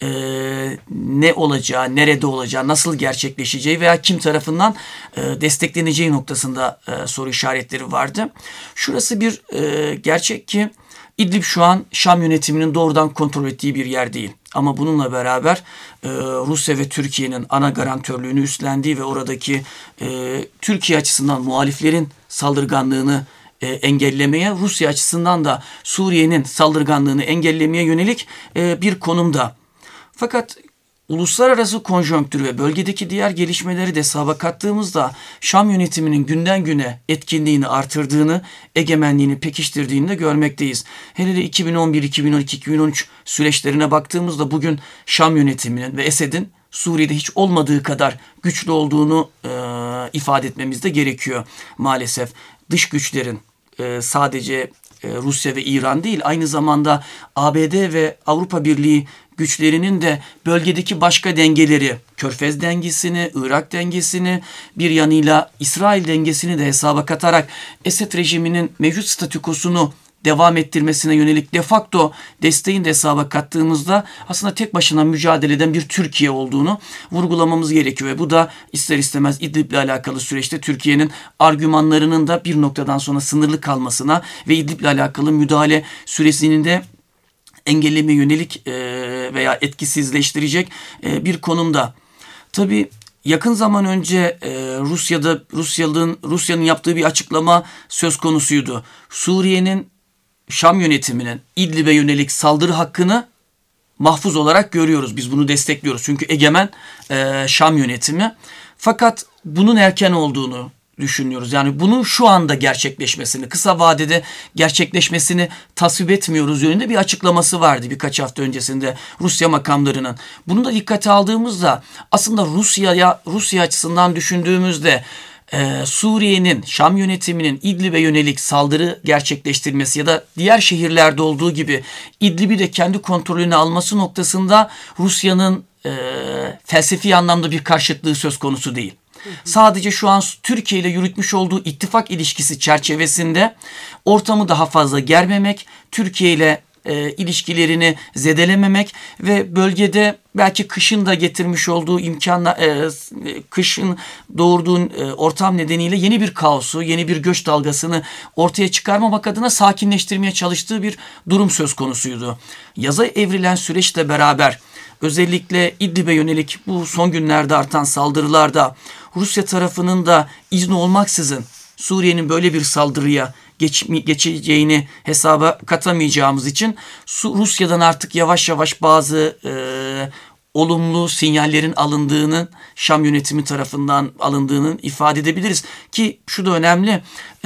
[SPEAKER 8] ne olacağı, nerede olacağı, nasıl gerçekleşeceği veya kim tarafından destekleneceği noktasında soru işaretleri vardı. Şurası bir gerçek ki İdlib şu an Şam yönetiminin doğrudan kontrol ettiği bir yer değil. Ama bununla beraber Rusya ve Türkiye'nin ana garantörlüğünü üstlendiği ve oradaki Türkiye açısından muhaliflerin saldırganlığını engellemeye, Rusya açısından da Suriye'nin saldırganlığını engellemeye yönelik bir konumda. Fakat uluslararası konjonktür ve bölgedeki diğer gelişmeleri de hesaba kattığımızda Şam yönetiminin günden güne etkinliğini artırdığını, egemenliğini pekiştirdiğini de görmekteyiz. Hele de 2011, 2012, 2013 süreçlerine baktığımızda bugün Şam yönetiminin ve Esed'in Suriye'de hiç olmadığı kadar güçlü olduğunu ifade etmemiz de gerekiyor maalesef. Dış güçlerin sadece Rusya ve İran değil, aynı zamanda ABD ve Avrupa Birliği güçlerinin de bölgedeki başka dengeleri, Körfez dengesini, Irak dengesini, bir yanıyla İsrail dengesini de hesaba katarak Esed rejiminin mevcut statükosunu devam ettirmesine yönelik de facto desteğini de hesaba kattığımızda aslında tek başına mücadele eden bir Türkiye olduğunu vurgulamamız gerekiyor. Ve bu da ister istemez İdlib'le alakalı süreçte Türkiye'nin argümanlarının da bir noktadan sonra sınırlı kalmasına ve İdlib'le alakalı müdahale süresinin de engelleme yönelik veya etkisizleştirecek bir konumda. Tabii yakın zaman önce Rusya'nın yaptığı bir açıklama söz konusuydu. Suriye'nin Şam yönetiminin İdlib'e yönelik saldırı hakkını mahfuz olarak görüyoruz. Biz bunu destekliyoruz. Çünkü egemen Şam yönetimi. Fakat bunun erken olduğunu düşünüyoruz. Yani bunun şu anda gerçekleşmesini, kısa vadede gerçekleşmesini tasvip etmiyoruz yönünde bir açıklaması vardı birkaç hafta öncesinde Rusya makamlarının. Bunu da dikkate aldığımızda aslında Rusya açısından düşündüğümüzde Suriye'nin, Şam yönetiminin İdlib'e yönelik saldırı gerçekleştirmesi ya da diğer şehirlerde olduğu gibi İdlib'i de kendi kontrolüne alması noktasında Rusya'nın felsefi anlamda bir karşıtlığı söz konusu değil. Sadece şu an Türkiye ile yürütmüş olduğu ittifak ilişkisi çerçevesinde ortamı daha fazla germemek, Türkiye ile ilişkilerini zedelememek ve bölgede belki kışın da getirmiş olduğu kışın doğurduğu ortam nedeniyle yeni bir kaosu, yeni bir göç dalgasını ortaya çıkarmamak adına sakinleştirmeye çalıştığı bir durum söz konusuydu. Yaza evrilen süreçle beraber özellikle İdlib'e yönelik bu son günlerde artan saldırılarda Rusya tarafının da izni olmaksızın Suriye'nin böyle bir saldırıya geçeceğini hesaba katamayacağımız için Rusya'dan artık yavaş yavaş bazı olumlu sinyallerin alındığını, Şam yönetimi tarafından alındığını ifade edebiliriz. Ki şu da önemli,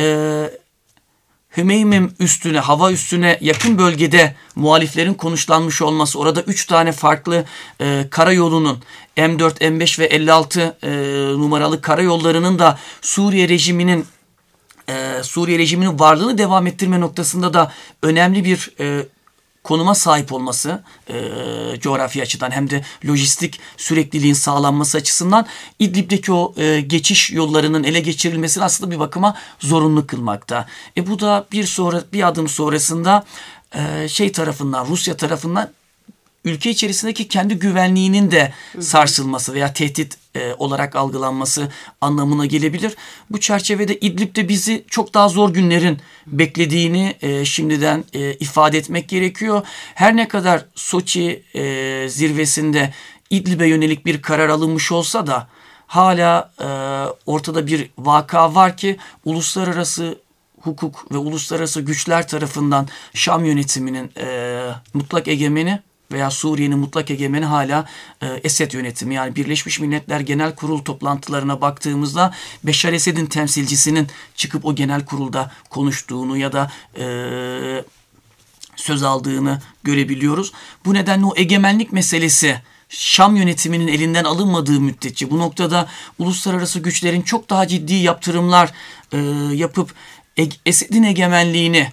[SPEAKER 8] Hümeymim üstüne, hava üstüne yakın bölgede muhaliflerin konuşlanmış olması, orada 3 tane farklı karayolunun M4, M5 ve 56 numaralı karayollarının da Suriye rejiminin varlığını devam ettirme noktasında da önemli bir konuma sahip olması coğrafi açıdan hem de lojistik sürekliliğin sağlanması açısından İdlib'deki o geçiş yollarının ele geçirilmesini aslında bir bakıma zorunlu kılmakta. Bu da bir adım sonrasında Rusya tarafından ülke içerisindeki kendi güvenliğinin de sarsılması veya tehdit olarak algılanması anlamına gelebilir. Bu çerçevede İdlib'de bizi çok daha zor günlerin beklediğini şimdiden ifade etmek gerekiyor. Her ne kadar Soçi zirvesinde İdlib'e yönelik bir karar alınmış olsa da hala ortada bir vaka var ki uluslararası hukuk ve uluslararası güçler tarafından Şam yönetiminin mutlak egemeni veya Suriye'nin mutlak egemeni hala Esed yönetimi. Yani Birleşmiş Milletler Genel Kurul toplantılarına baktığımızda Beşar Esed'in temsilcisinin çıkıp o genel kurulda konuştuğunu ya da söz aldığını görebiliyoruz. Bu nedenle o egemenlik meselesi Şam yönetiminin elinden alınmadığı müddetçe bu noktada uluslararası güçlerin çok daha ciddi yaptırımlar yapıp Esed'in egemenliğini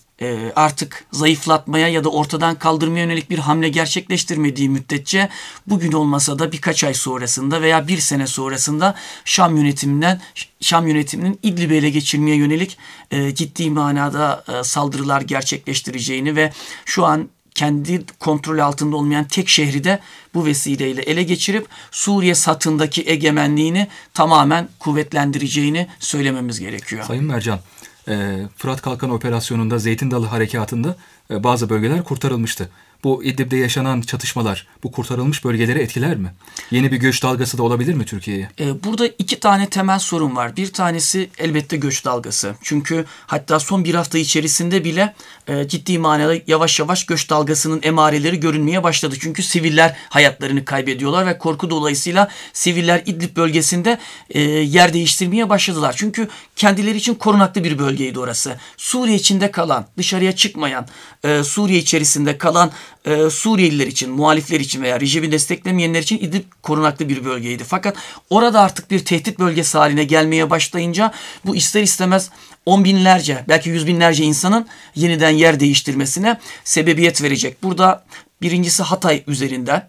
[SPEAKER 8] artık zayıflatmaya ya da ortadan kaldırmaya yönelik bir hamle gerçekleştirmediği müddetçe bugün olmasa da birkaç ay sonrasında veya bir sene sonrasında Şam yönetiminin İdlib'e ele geçirmeye yönelik ciddi manada saldırılar gerçekleştireceğini ve şu an kendi kontrol altında olmayan tek şehri de bu vesileyle ele geçirip Suriye satındaki egemenliğini tamamen kuvvetlendireceğini söylememiz gerekiyor.
[SPEAKER 3] Sayın Mercan, Fırat Kalkanı Operasyonu'nda, Zeytin Dalı Harekatı'nda bazı bölgeler kurtarılmıştı. Bu İdlib'de yaşanan çatışmalar bu kurtarılmış bölgeleri etkiler mi? Yeni bir göç dalgası da olabilir mi Türkiye'ye?
[SPEAKER 8] Burada iki tane temel sorun var. Bir tanesi elbette göç dalgası. Çünkü hatta son bir hafta içerisinde bile ciddi manada yavaş yavaş göç dalgasının emareleri görünmeye başladı. Çünkü siviller hayatlarını kaybediyorlar ve korku dolayısıyla siviller İdlib bölgesinde yer değiştirmeye başladılar. Çünkü kendileri için korunaklı bir bölgeydi orası. Suriye içinde kalan, dışarıya çıkmayan, Suriye içerisinde kalan Suriyeliler için, muhalifler için veya rejimi desteklemeyenler için İdlib korunaklı bir bölgeydi. Fakat orada artık bir tehdit bölgesi haline gelmeye başlayınca bu ister istemez on binlerce, belki yüz binlerce insanın yeniden yer değiştirmesine sebebiyet verecek. Burada birincisi Hatay üzerinden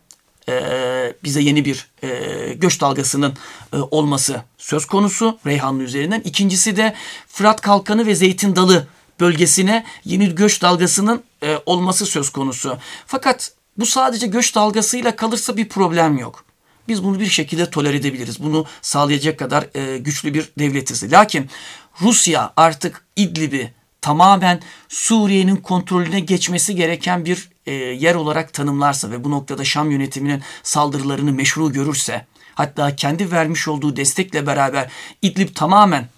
[SPEAKER 8] bize yeni bir göç dalgasının olması söz konusu Reyhanlı üzerinden. İkincisi de Fırat Kalkanı ve Zeytin Dalı bölgesine yeni göç dalgasının olması söz konusu. Fakat bu sadece göç dalgasıyla kalırsa bir problem yok. Biz bunu bir şekilde tolere edebiliriz. Bunu sağlayacak kadar güçlü bir devletiz. Lakin Rusya artık İdlib'i tamamen Suriye'nin kontrolüne geçmesi gereken bir yer olarak tanımlarsa ve bu noktada Şam yönetiminin saldırılarını meşru görürse, hatta kendi vermiş olduğu destekle beraber İdlib tamamen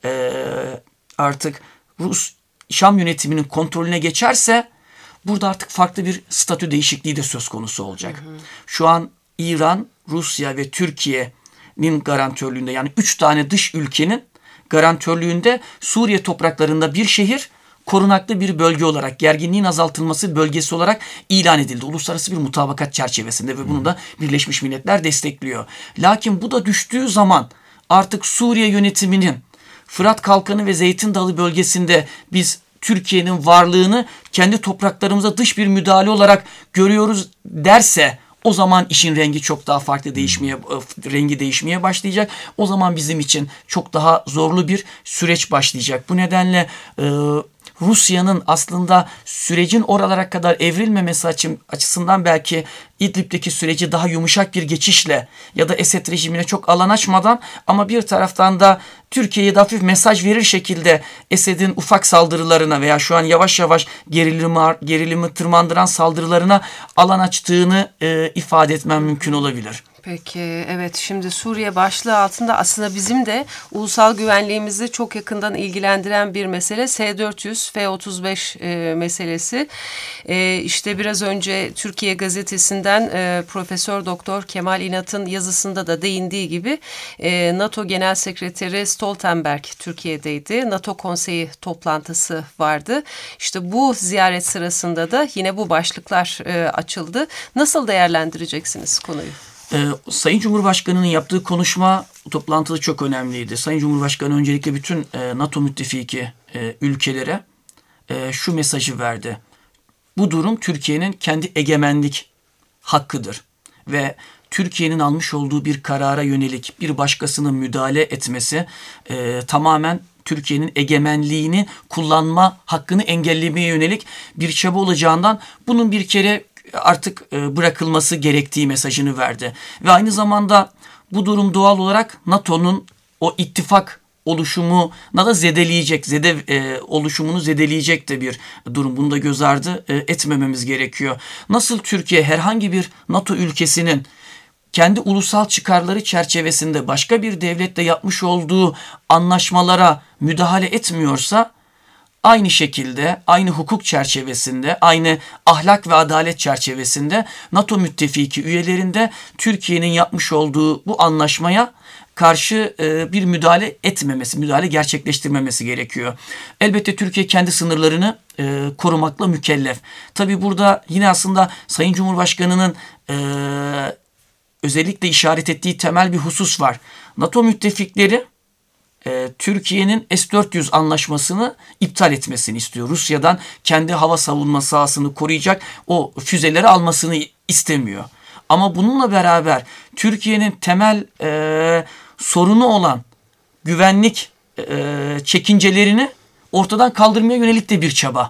[SPEAKER 8] artık Şam yönetiminin kontrolüne geçerse burada artık farklı bir statü değişikliği de söz konusu olacak. Şu an İran, Rusya ve Türkiye'nin garantörlüğünde, yani 3 tane dış ülkenin garantörlüğünde Suriye topraklarında bir şehir korunaklı bir bölge olarak, gerginliğin azaltılması bölgesi olarak ilan edildi. Uluslararası bir mutabakat çerçevesinde ve bunu da Birleşmiş Milletler destekliyor. Lakin bu da düştüğü zaman artık Suriye yönetiminin Fırat Kalkanı ve Zeytin Dalı bölgesinde biz Türkiye'nin varlığını kendi topraklarımıza dış bir müdahale olarak görüyoruz derse, o zaman işin rengi çok daha farklı değişmeye başlayacak. O zaman bizim için çok daha zorlu bir süreç başlayacak. Bu nedenle Rusya'nın aslında sürecin oralara kadar evrilmemesi açısından belki İdlib'deki süreci daha yumuşak bir geçişle ya da Esed rejimine çok alan açmadan, ama bir taraftan da Türkiye'ye de hafif mesaj verir şekilde Esed'in ufak saldırılarına veya şu an yavaş yavaş gerilimi tırmandıran saldırılarına alan açtığını ifade etmem mümkün olabilir.
[SPEAKER 2] Peki, evet, şimdi Suriye başlığı altında aslında bizim de ulusal güvenliğimizi çok yakından ilgilendiren bir mesele S-400, F-35 meselesi. İşte biraz önce Türkiye Gazetesi'nden Profesör Doktor Kemal İnat'ın yazısında da değindiği gibi NATO Genel Sekreteri Stoltenberg Türkiye'deydi. NATO Konseyi toplantısı vardı. İşte bu ziyaret sırasında da yine bu başlıklar açıldı. Nasıl değerlendireceksiniz konuyu?
[SPEAKER 8] Sayın Cumhurbaşkanı'nın yaptığı konuşma toplantıda çok önemliydi. Sayın Cumhurbaşkanı öncelikle bütün NATO müttefiki ülkelere şu mesajı verdi. Bu durum Türkiye'nin kendi egemenlik hakkıdır ve Türkiye'nin almış olduğu bir karara yönelik bir başkasının müdahale etmesi tamamen Türkiye'nin egemenliğini kullanma hakkını engellemeye yönelik bir çaba olacağından bunun bir kere artık bırakılması gerektiği mesajını verdi. Ve aynı zamanda bu durum doğal olarak NATO'nun o ittifak oluşumuna da oluşumunu zedeleyecek de bir durum. Bunu da göz ardı etmememiz gerekiyor. Nasıl Türkiye herhangi bir NATO ülkesinin kendi ulusal çıkarları çerçevesinde başka bir devletle yapmış olduğu anlaşmalara müdahale etmiyorsa, aynı şekilde, aynı hukuk çerçevesinde, aynı ahlak ve adalet çerçevesinde NATO müttefiki üyelerinde Türkiye'nin yapmış olduğu bu anlaşmaya karşı bir müdahale gerçekleştirmemesi gerekiyor. Elbette Türkiye kendi sınırlarını korumakla mükellef. Tabii burada yine aslında Sayın Cumhurbaşkanı'nın özellikle işaret ettiği temel bir husus var. NATO müttefikleri Türkiye'nin S-400 anlaşmasını iptal etmesini istiyor. Rusya'dan kendi hava savunma sahasını koruyacak o füzeleri almasını istemiyor. Ama bununla beraber Türkiye'nin temel sorunu olan güvenlik çekincelerini ortadan kaldırmaya yönelik de bir çaba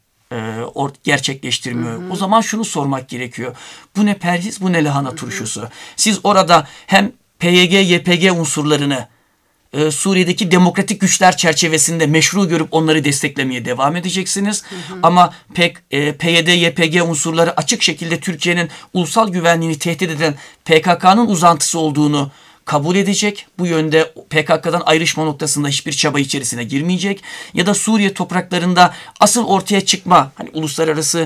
[SPEAKER 8] gerçekleştirmiyor. O zaman şunu sormak gerekiyor. Bu ne perhiz, bu ne lahana turşusu? Siz orada hem PYG, YPG unsurlarını Suriye'deki demokratik güçler çerçevesinde meşru görüp onları desteklemeye devam edeceksiniz. Ama PYD, YPG unsurları açık şekilde Türkiye'nin ulusal güvenliğini tehdit eden PKK'nın uzantısı olduğunu kabul edecek. Bu yönde PKK'dan ayrışma noktasında hiçbir çaba içerisine girmeyecek. Ya da Suriye topraklarında asıl ortaya çıkma, hani uluslararası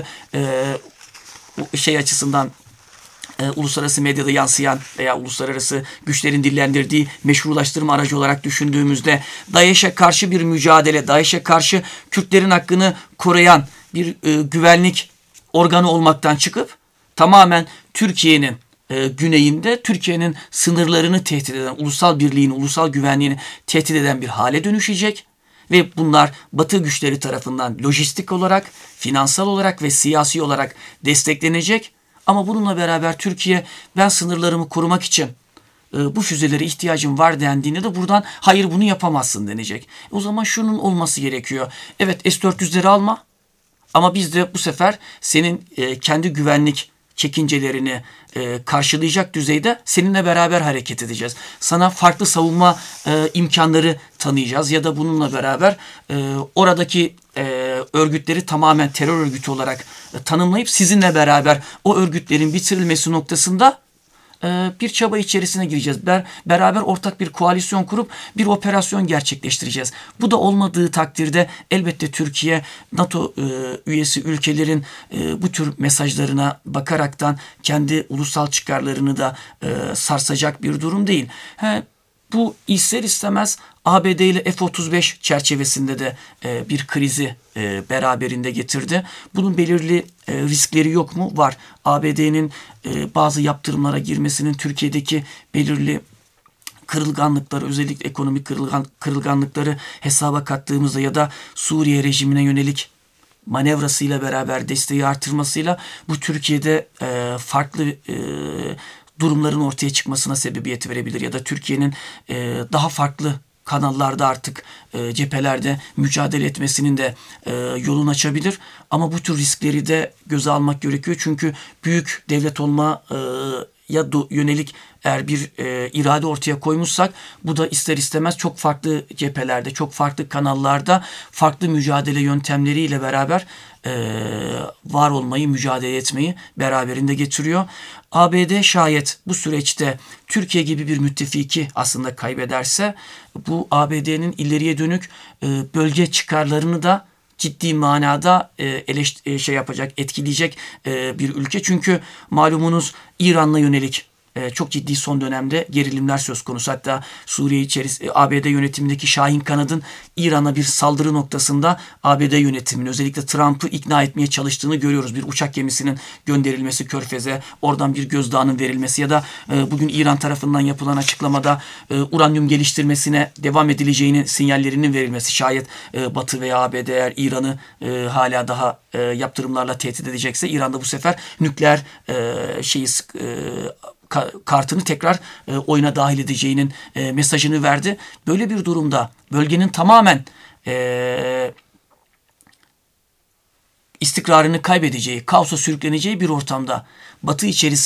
[SPEAKER 8] açısından uluslararası medyada yansıyan veya uluslararası güçlerin dillendirdiği meşrulaştırma aracı olarak düşündüğümüzde DAEŞ'e karşı bir mücadele, DAEŞ'e karşı Kürtlerin hakkını koruyan bir güvenlik organı olmaktan çıkıp tamamen Türkiye'nin güneyinde Türkiye'nin sınırlarını tehdit eden, ulusal birliğini, ulusal güvenliğini tehdit eden bir hale dönüşecek. Ve bunlar Batı güçleri tarafından lojistik olarak, finansal olarak ve siyasi olarak desteklenecek. Ama bununla beraber Türkiye, ben sınırlarımı korumak için bu füzelere ihtiyacım var dendiğinde de buradan hayır bunu yapamazsın denecek. O zaman şunun olması gerekiyor. Evet, S-400'leri alma ama biz de bu sefer senin kendi güvenlik çekincelerini karşılayacak düzeyde seninle beraber hareket edeceğiz. Sana farklı savunma imkanları tanıyacağız ya da bununla beraber oradaki örgütleri tamamen terör örgütü olarak tanımlayıp sizinle beraber o örgütlerin bitirilmesi noktasında bir çaba içerisine gireceğiz. Beraber ortak bir koalisyon kurup bir operasyon gerçekleştireceğiz. Bu da olmadığı takdirde elbette Türkiye NATO üyesi ülkelerin bu tür mesajlarına bakaraktan kendi ulusal çıkarlarını da sarsacak bir durum değil. Bu ister istemez ABD ile F-35 çerçevesinde de bir krizi beraberinde getirdi. Bunun belirli riskleri yok mu? Var. ABD'nin bazı yaptırımlara girmesinin Türkiye'deki belirli kırılganlıkları, özellikle ekonomik kırılganlıkları hesaba kattığımızda ya da Suriye rejimine yönelik manevrasıyla beraber desteği artırmasıyla bu Türkiye'de farklı durumların ortaya çıkmasına sebebiyet verebilir ya da Türkiye'nin daha farklı kanallarda artık cephelerde mücadele etmesinin de yolunu açabilir. Ama bu tür riskleri de göze almak gerekiyor. Çünkü büyük devlet olma yönelik eğer bir irade ortaya koymuşsak bu da ister istemez çok farklı cephelerde, çok farklı kanallarda farklı mücadele yöntemleriyle beraber var olmayı, mücadele etmeyi beraberinde getiriyor. ABD şayet bu süreçte Türkiye gibi bir müttefiki aslında kaybederse bu ABD'nin ileriye dönük bölge çıkarlarını da ciddi manada etkileyecek bir ülke. Çünkü malumunuz İran'la yönelik çok ciddi son dönemde gerilimler söz konusu. Hatta Suriye içerisinde ABD yönetimindeki Şahin kanadın İran'a bir saldırı noktasında ABD yönetimini, özellikle Trump'ı ikna etmeye çalıştığını görüyoruz. Bir uçak gemisinin gönderilmesi Körfez'e, oradan bir gözdağının verilmesi ya da bugün İran tarafından yapılan açıklamada uranyum geliştirmesine devam edileceğinin sinyallerinin verilmesi. Şayet Batı veya ABD eğer İran'ı hala daha yaptırımlarla tehdit edecekse İran da bu sefer nükleer kartını tekrar oyuna dahil edeceğinin mesajını verdi. Böyle bir durumda bölgenin tamamen istikrarını kaybedeceği, kaosa sürükleneceği bir ortamda Batı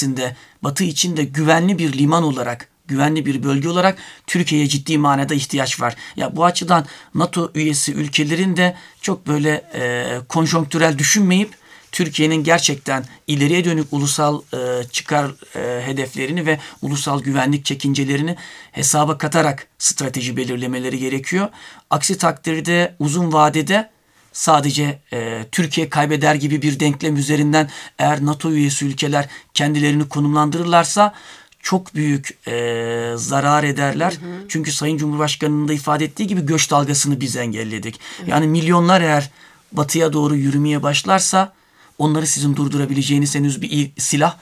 [SPEAKER 8] içinde güvenli bir liman olarak, güvenli bir bölge olarak Türkiye'ye ciddi manada ihtiyaç var. Ya bu açıdan NATO üyesi ülkelerin de çok böyle konjonktürel düşünmeyip Türkiye'nin gerçekten ileriye dönük ulusal çıkar hedeflerini ve ulusal güvenlik çekincelerini hesaba katarak strateji belirlemeleri gerekiyor. Aksi takdirde uzun vadede sadece Türkiye kaybeder gibi bir denklem üzerinden eğer NATO üyesi ülkeler kendilerini konumlandırırlarsa çok büyük zarar ederler. Çünkü Sayın Cumhurbaşkanı'nın da ifade ettiği gibi göç dalgasını biz engelledik. Yani milyonlar eğer batıya doğru yürümeye başlarsa onları sizin durdurabileceğiniz henüz bir silah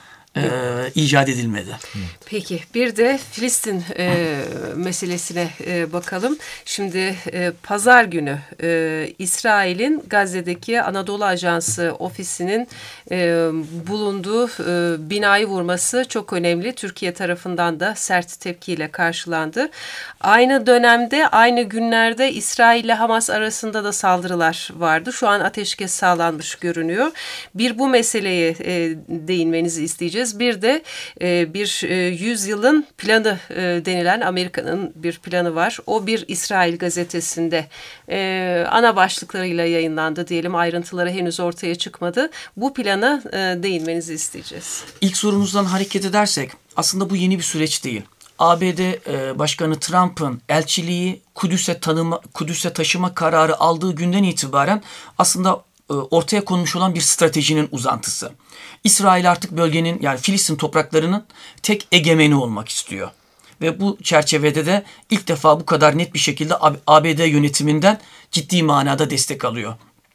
[SPEAKER 8] icat edilmedi.
[SPEAKER 2] Peki bir de Filistin meselesine bakalım. Şimdi pazar günü İsrail'in Gazze'deki Anadolu Ajansı ofisinin bulunduğu binayı vurması çok önemli. Türkiye tarafından da sert tepkiyle karşılandı. Aynı dönemde, aynı günlerde İsrail ile Hamas arasında da saldırılar vardı. Şu an ateşkes sağlanmış görünüyor. Bir bu meseleye değinmenizi isteyeceğiz. Bir de bir 100 yılın planı denilen Amerika'nın bir planı var. O bir İsrail gazetesinde ana başlıklarıyla yayınlandı diyelim. Ayrıntıları henüz ortaya çıkmadı. Bu plana değinmenizi isteyeceğiz.
[SPEAKER 8] İlk sorunuzdan hareket edersek aslında bu yeni bir süreç değil. ABD Başkanı Trump'ın elçiliği Kudüs'e taşıma kararı aldığı günden itibaren aslında ortaya konmuş olan bir stratejinin uzantısı. İsrail artık bölgenin, yani Filistin topraklarının tek egemeni olmak istiyor. Ve bu çerçevede de ilk defa bu kadar net bir şekilde ABD yönetiminden ciddi manada destek alıyor.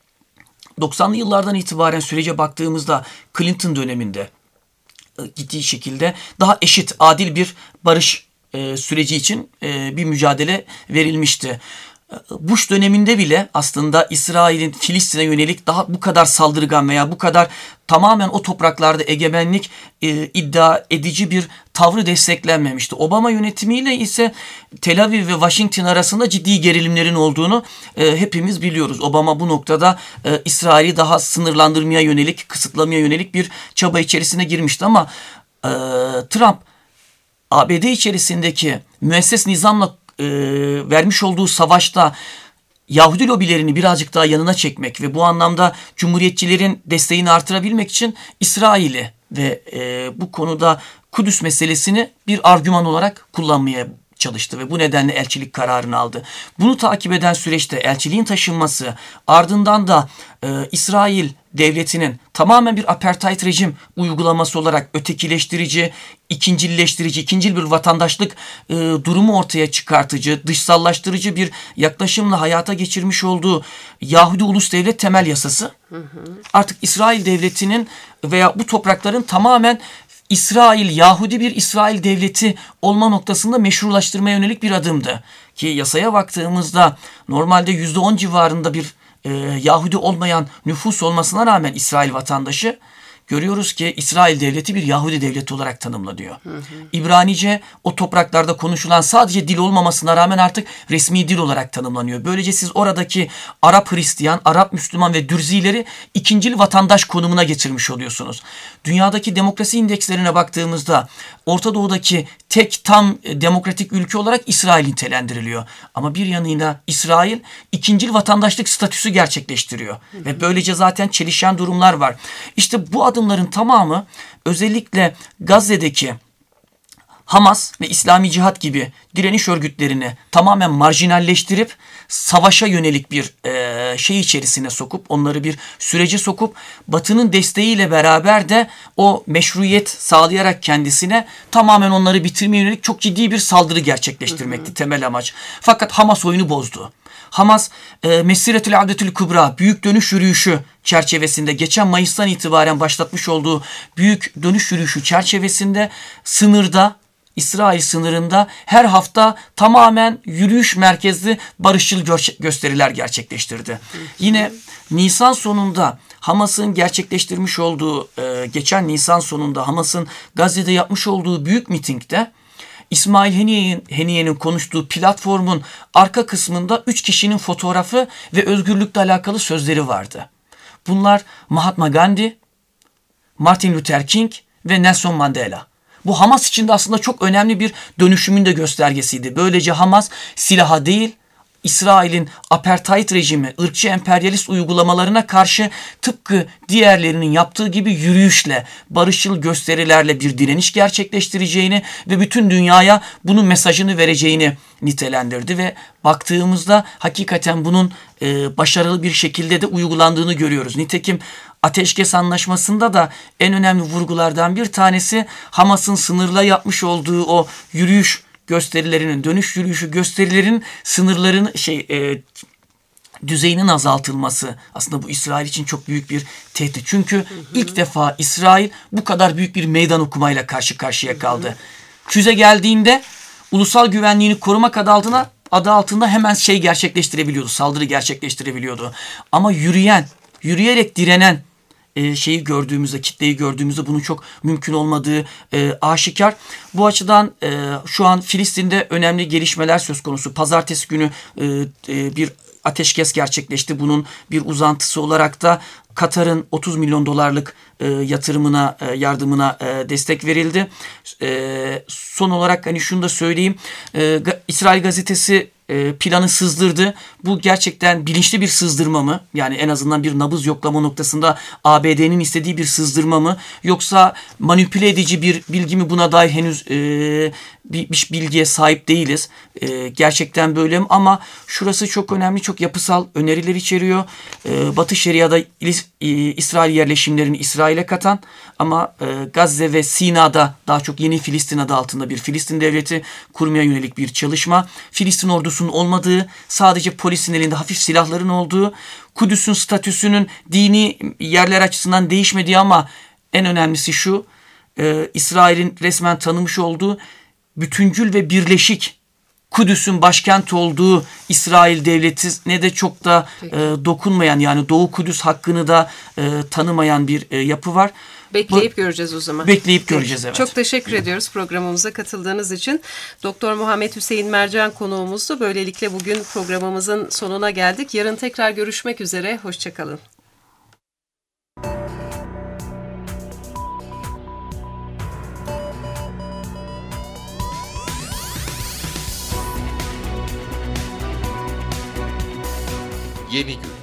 [SPEAKER 8] 90'lı yıllardan itibaren sürece baktığımızda Clinton döneminde ciddi şekilde daha eşit, adil bir barış süreci için bir mücadele verilmişti. Bush döneminde bile aslında İsrail'in Filistin'e yönelik daha bu kadar saldırgan veya bu kadar tamamen o topraklarda egemenlik iddia edici bir tavrı desteklenmemişti. Obama yönetimiyle ise Tel Aviv ve Washington arasında ciddi gerilimlerin olduğunu hepimiz biliyoruz. Obama bu noktada İsrail'i daha sınırlandırmaya yönelik, kısıtlamaya yönelik bir çaba içerisine girmişti ama Trump ABD içerisindeki müesses nizamla vermiş olduğu savaşta Yahudi lobilerini birazcık daha yanına çekmek ve bu anlamda Cumhuriyetçilerin desteğini artırabilmek için İsrail'i ve bu konuda Kudüs meselesini bir argüman olarak kullanmaya çalıştı ve bu nedenle elçilik kararını aldı. Bunu takip eden süreçte elçiliğin taşınması, ardından da İsrail devletinin tamamen bir apartheid rejim uygulaması olarak ötekileştirici, ikincil bir vatandaşlık durumu ortaya çıkartıcı, dışsallaştırıcı bir yaklaşımla hayata geçirmiş olduğu Yahudi Ulus Devlet Temel Yasası, artık İsrail devletinin veya bu toprakların tamamen İsrail, Yahudi bir İsrail devleti olma noktasında meşrulaştırmaya yönelik bir adımdı. Ki yasaya baktığımızda normalde %10 civarında bir Yahudi olmayan nüfus olmasına rağmen İsrail vatandaşı, görüyoruz ki İsrail devleti bir Yahudi devleti olarak tanımlanıyor. İbranice o topraklarda konuşulan sadece dil olmamasına rağmen artık resmi dil olarak tanımlanıyor. Böylece siz oradaki Arap Hristiyan, Arap Müslüman ve Dürzileri ikincil vatandaş konumuna getirmiş oluyorsunuz. Dünyadaki demokrasi indekslerine baktığımızda Orta Doğu'daki tek tam demokratik ülke olarak İsrail nitelendiriliyor. Ama bir yanıyla İsrail ikincil vatandaşlık statüsü gerçekleştiriyor. Ve böylece zaten çelişen durumlar var. İşte bu adımların tamamı özellikle Gazze'deki Hamas ve İslami Cihat gibi direniş örgütlerini tamamen marjinalleştirip savaşa yönelik bir şey içerisine sokup, onları bir sürece sokup Batı'nın desteğiyle beraber de o meşruiyet sağlayarak kendisine tamamen onları bitirmeye yönelik çok ciddi bir saldırı gerçekleştirmekti temel amaç. Fakat Hamas oyunu bozdu. Hamas Mesiretül Avdetül Kubra, büyük dönüş yürüyüşü çerçevesinde geçen Mayıs'tan itibaren başlatmış olduğu büyük dönüş yürüyüşü çerçevesinde sınırda, İsrail sınırında her hafta tamamen yürüyüş merkezli barışçıl gösteriler gerçekleştirdi. Yine Nisan sonunda Hamas'ın gerçekleştirmiş olduğu, geçen Nisan sonunda Hamas'ın Gazze'de yapmış olduğu büyük mitingde İsmail Haniye'nin konuştuğu platformun arka kısmında 3 kişinin fotoğrafı ve özgürlükle alakalı sözleri vardı. Bunlar Mahatma Gandhi, Martin Luther King ve Nelson Mandela. Bu Hamas için de aslında çok önemli bir dönüşümün de göstergesiydi. Böylece Hamas silaha değil, İsrail'in apartheid rejimi, ırkçı emperyalist uygulamalarına karşı tıpkı diğerlerinin yaptığı gibi yürüyüşle, barışçıl gösterilerle bir direniş gerçekleştireceğini ve bütün dünyaya bunun mesajını vereceğini nitelendirdi ve baktığımızda hakikaten bunun başarılı bir şekilde de uygulandığını görüyoruz. Nitekim Ateşkes Anlaşması'nda da en önemli vurgulardan bir tanesi Hamas'ın sınırla yapmış olduğu o yürüyüş gösterilerinin, dönüş yürüyüşü gösterilerin sınırların düzeyinin azaltılması. Aslında bu İsrail için çok büyük bir tehdit. Çünkü ilk defa İsrail bu kadar büyük bir meydan okumayla karşı karşıya kaldı. Füze geldiğinde ulusal güvenliğini korumak adı altında hemen gerçekleştirebiliyordu, saldırı gerçekleştirebiliyordu. Ama yürüyerek direnen kitleyi gördüğümüzde bunun çok mümkün olmadığı aşikar. Bu açıdan şu an Filistin'de önemli gelişmeler söz konusu. Pazartesi günü bir ateşkes gerçekleşti. Bunun bir uzantısı olarak da Katar'ın 30 milyon dolarlık yardımına destek verildi. Son olarak şunu da söyleyeyim. İsrail gazetesi planı sızdırdı. Bu gerçekten bilinçli bir sızdırma mı? Yani en azından bir nabız yoklama noktasında ABD'nin istediği bir sızdırma mı? Yoksa manipüle edici bir bilgi mi? Buna dair henüz bir bilgiye sahip değiliz. Gerçekten böyle mi? Ama şurası çok önemli, çok yapısal öneriler içeriyor. Batı Şeria'da İsrail yerleşimlerini İsrail'e katan ama Gazze ve Sina'da daha çok yeni Filistin adı altında bir Filistin devleti kurmaya yönelik bir çalışma. Filistin ordusunun olmadığı, sadece polisin elinde hafif silahların olduğu, Kudüs'ün statüsünün dini yerler açısından değişmediği ama en önemlisi şu, İsrail'in resmen tanımış olduğu bütüncül ve birleşik Kudüs'ün başkent olduğu İsrail devletine de çok da dokunmayan, yani Doğu Kudüs hakkını da tanımayan bir yapı var.
[SPEAKER 2] Bekleyip göreceğiz o zaman.
[SPEAKER 8] Bekleyip göreceğiz, evet.
[SPEAKER 2] Çok teşekkür ediyoruz programımıza katıldığınız için. Doktor Muhammed Hüseyin Mercan konuğumuzdu. Böylelikle bugün programımızın sonuna geldik. Yarın tekrar görüşmek üzere. Hoşçakalın.
[SPEAKER 1] Yeni gün.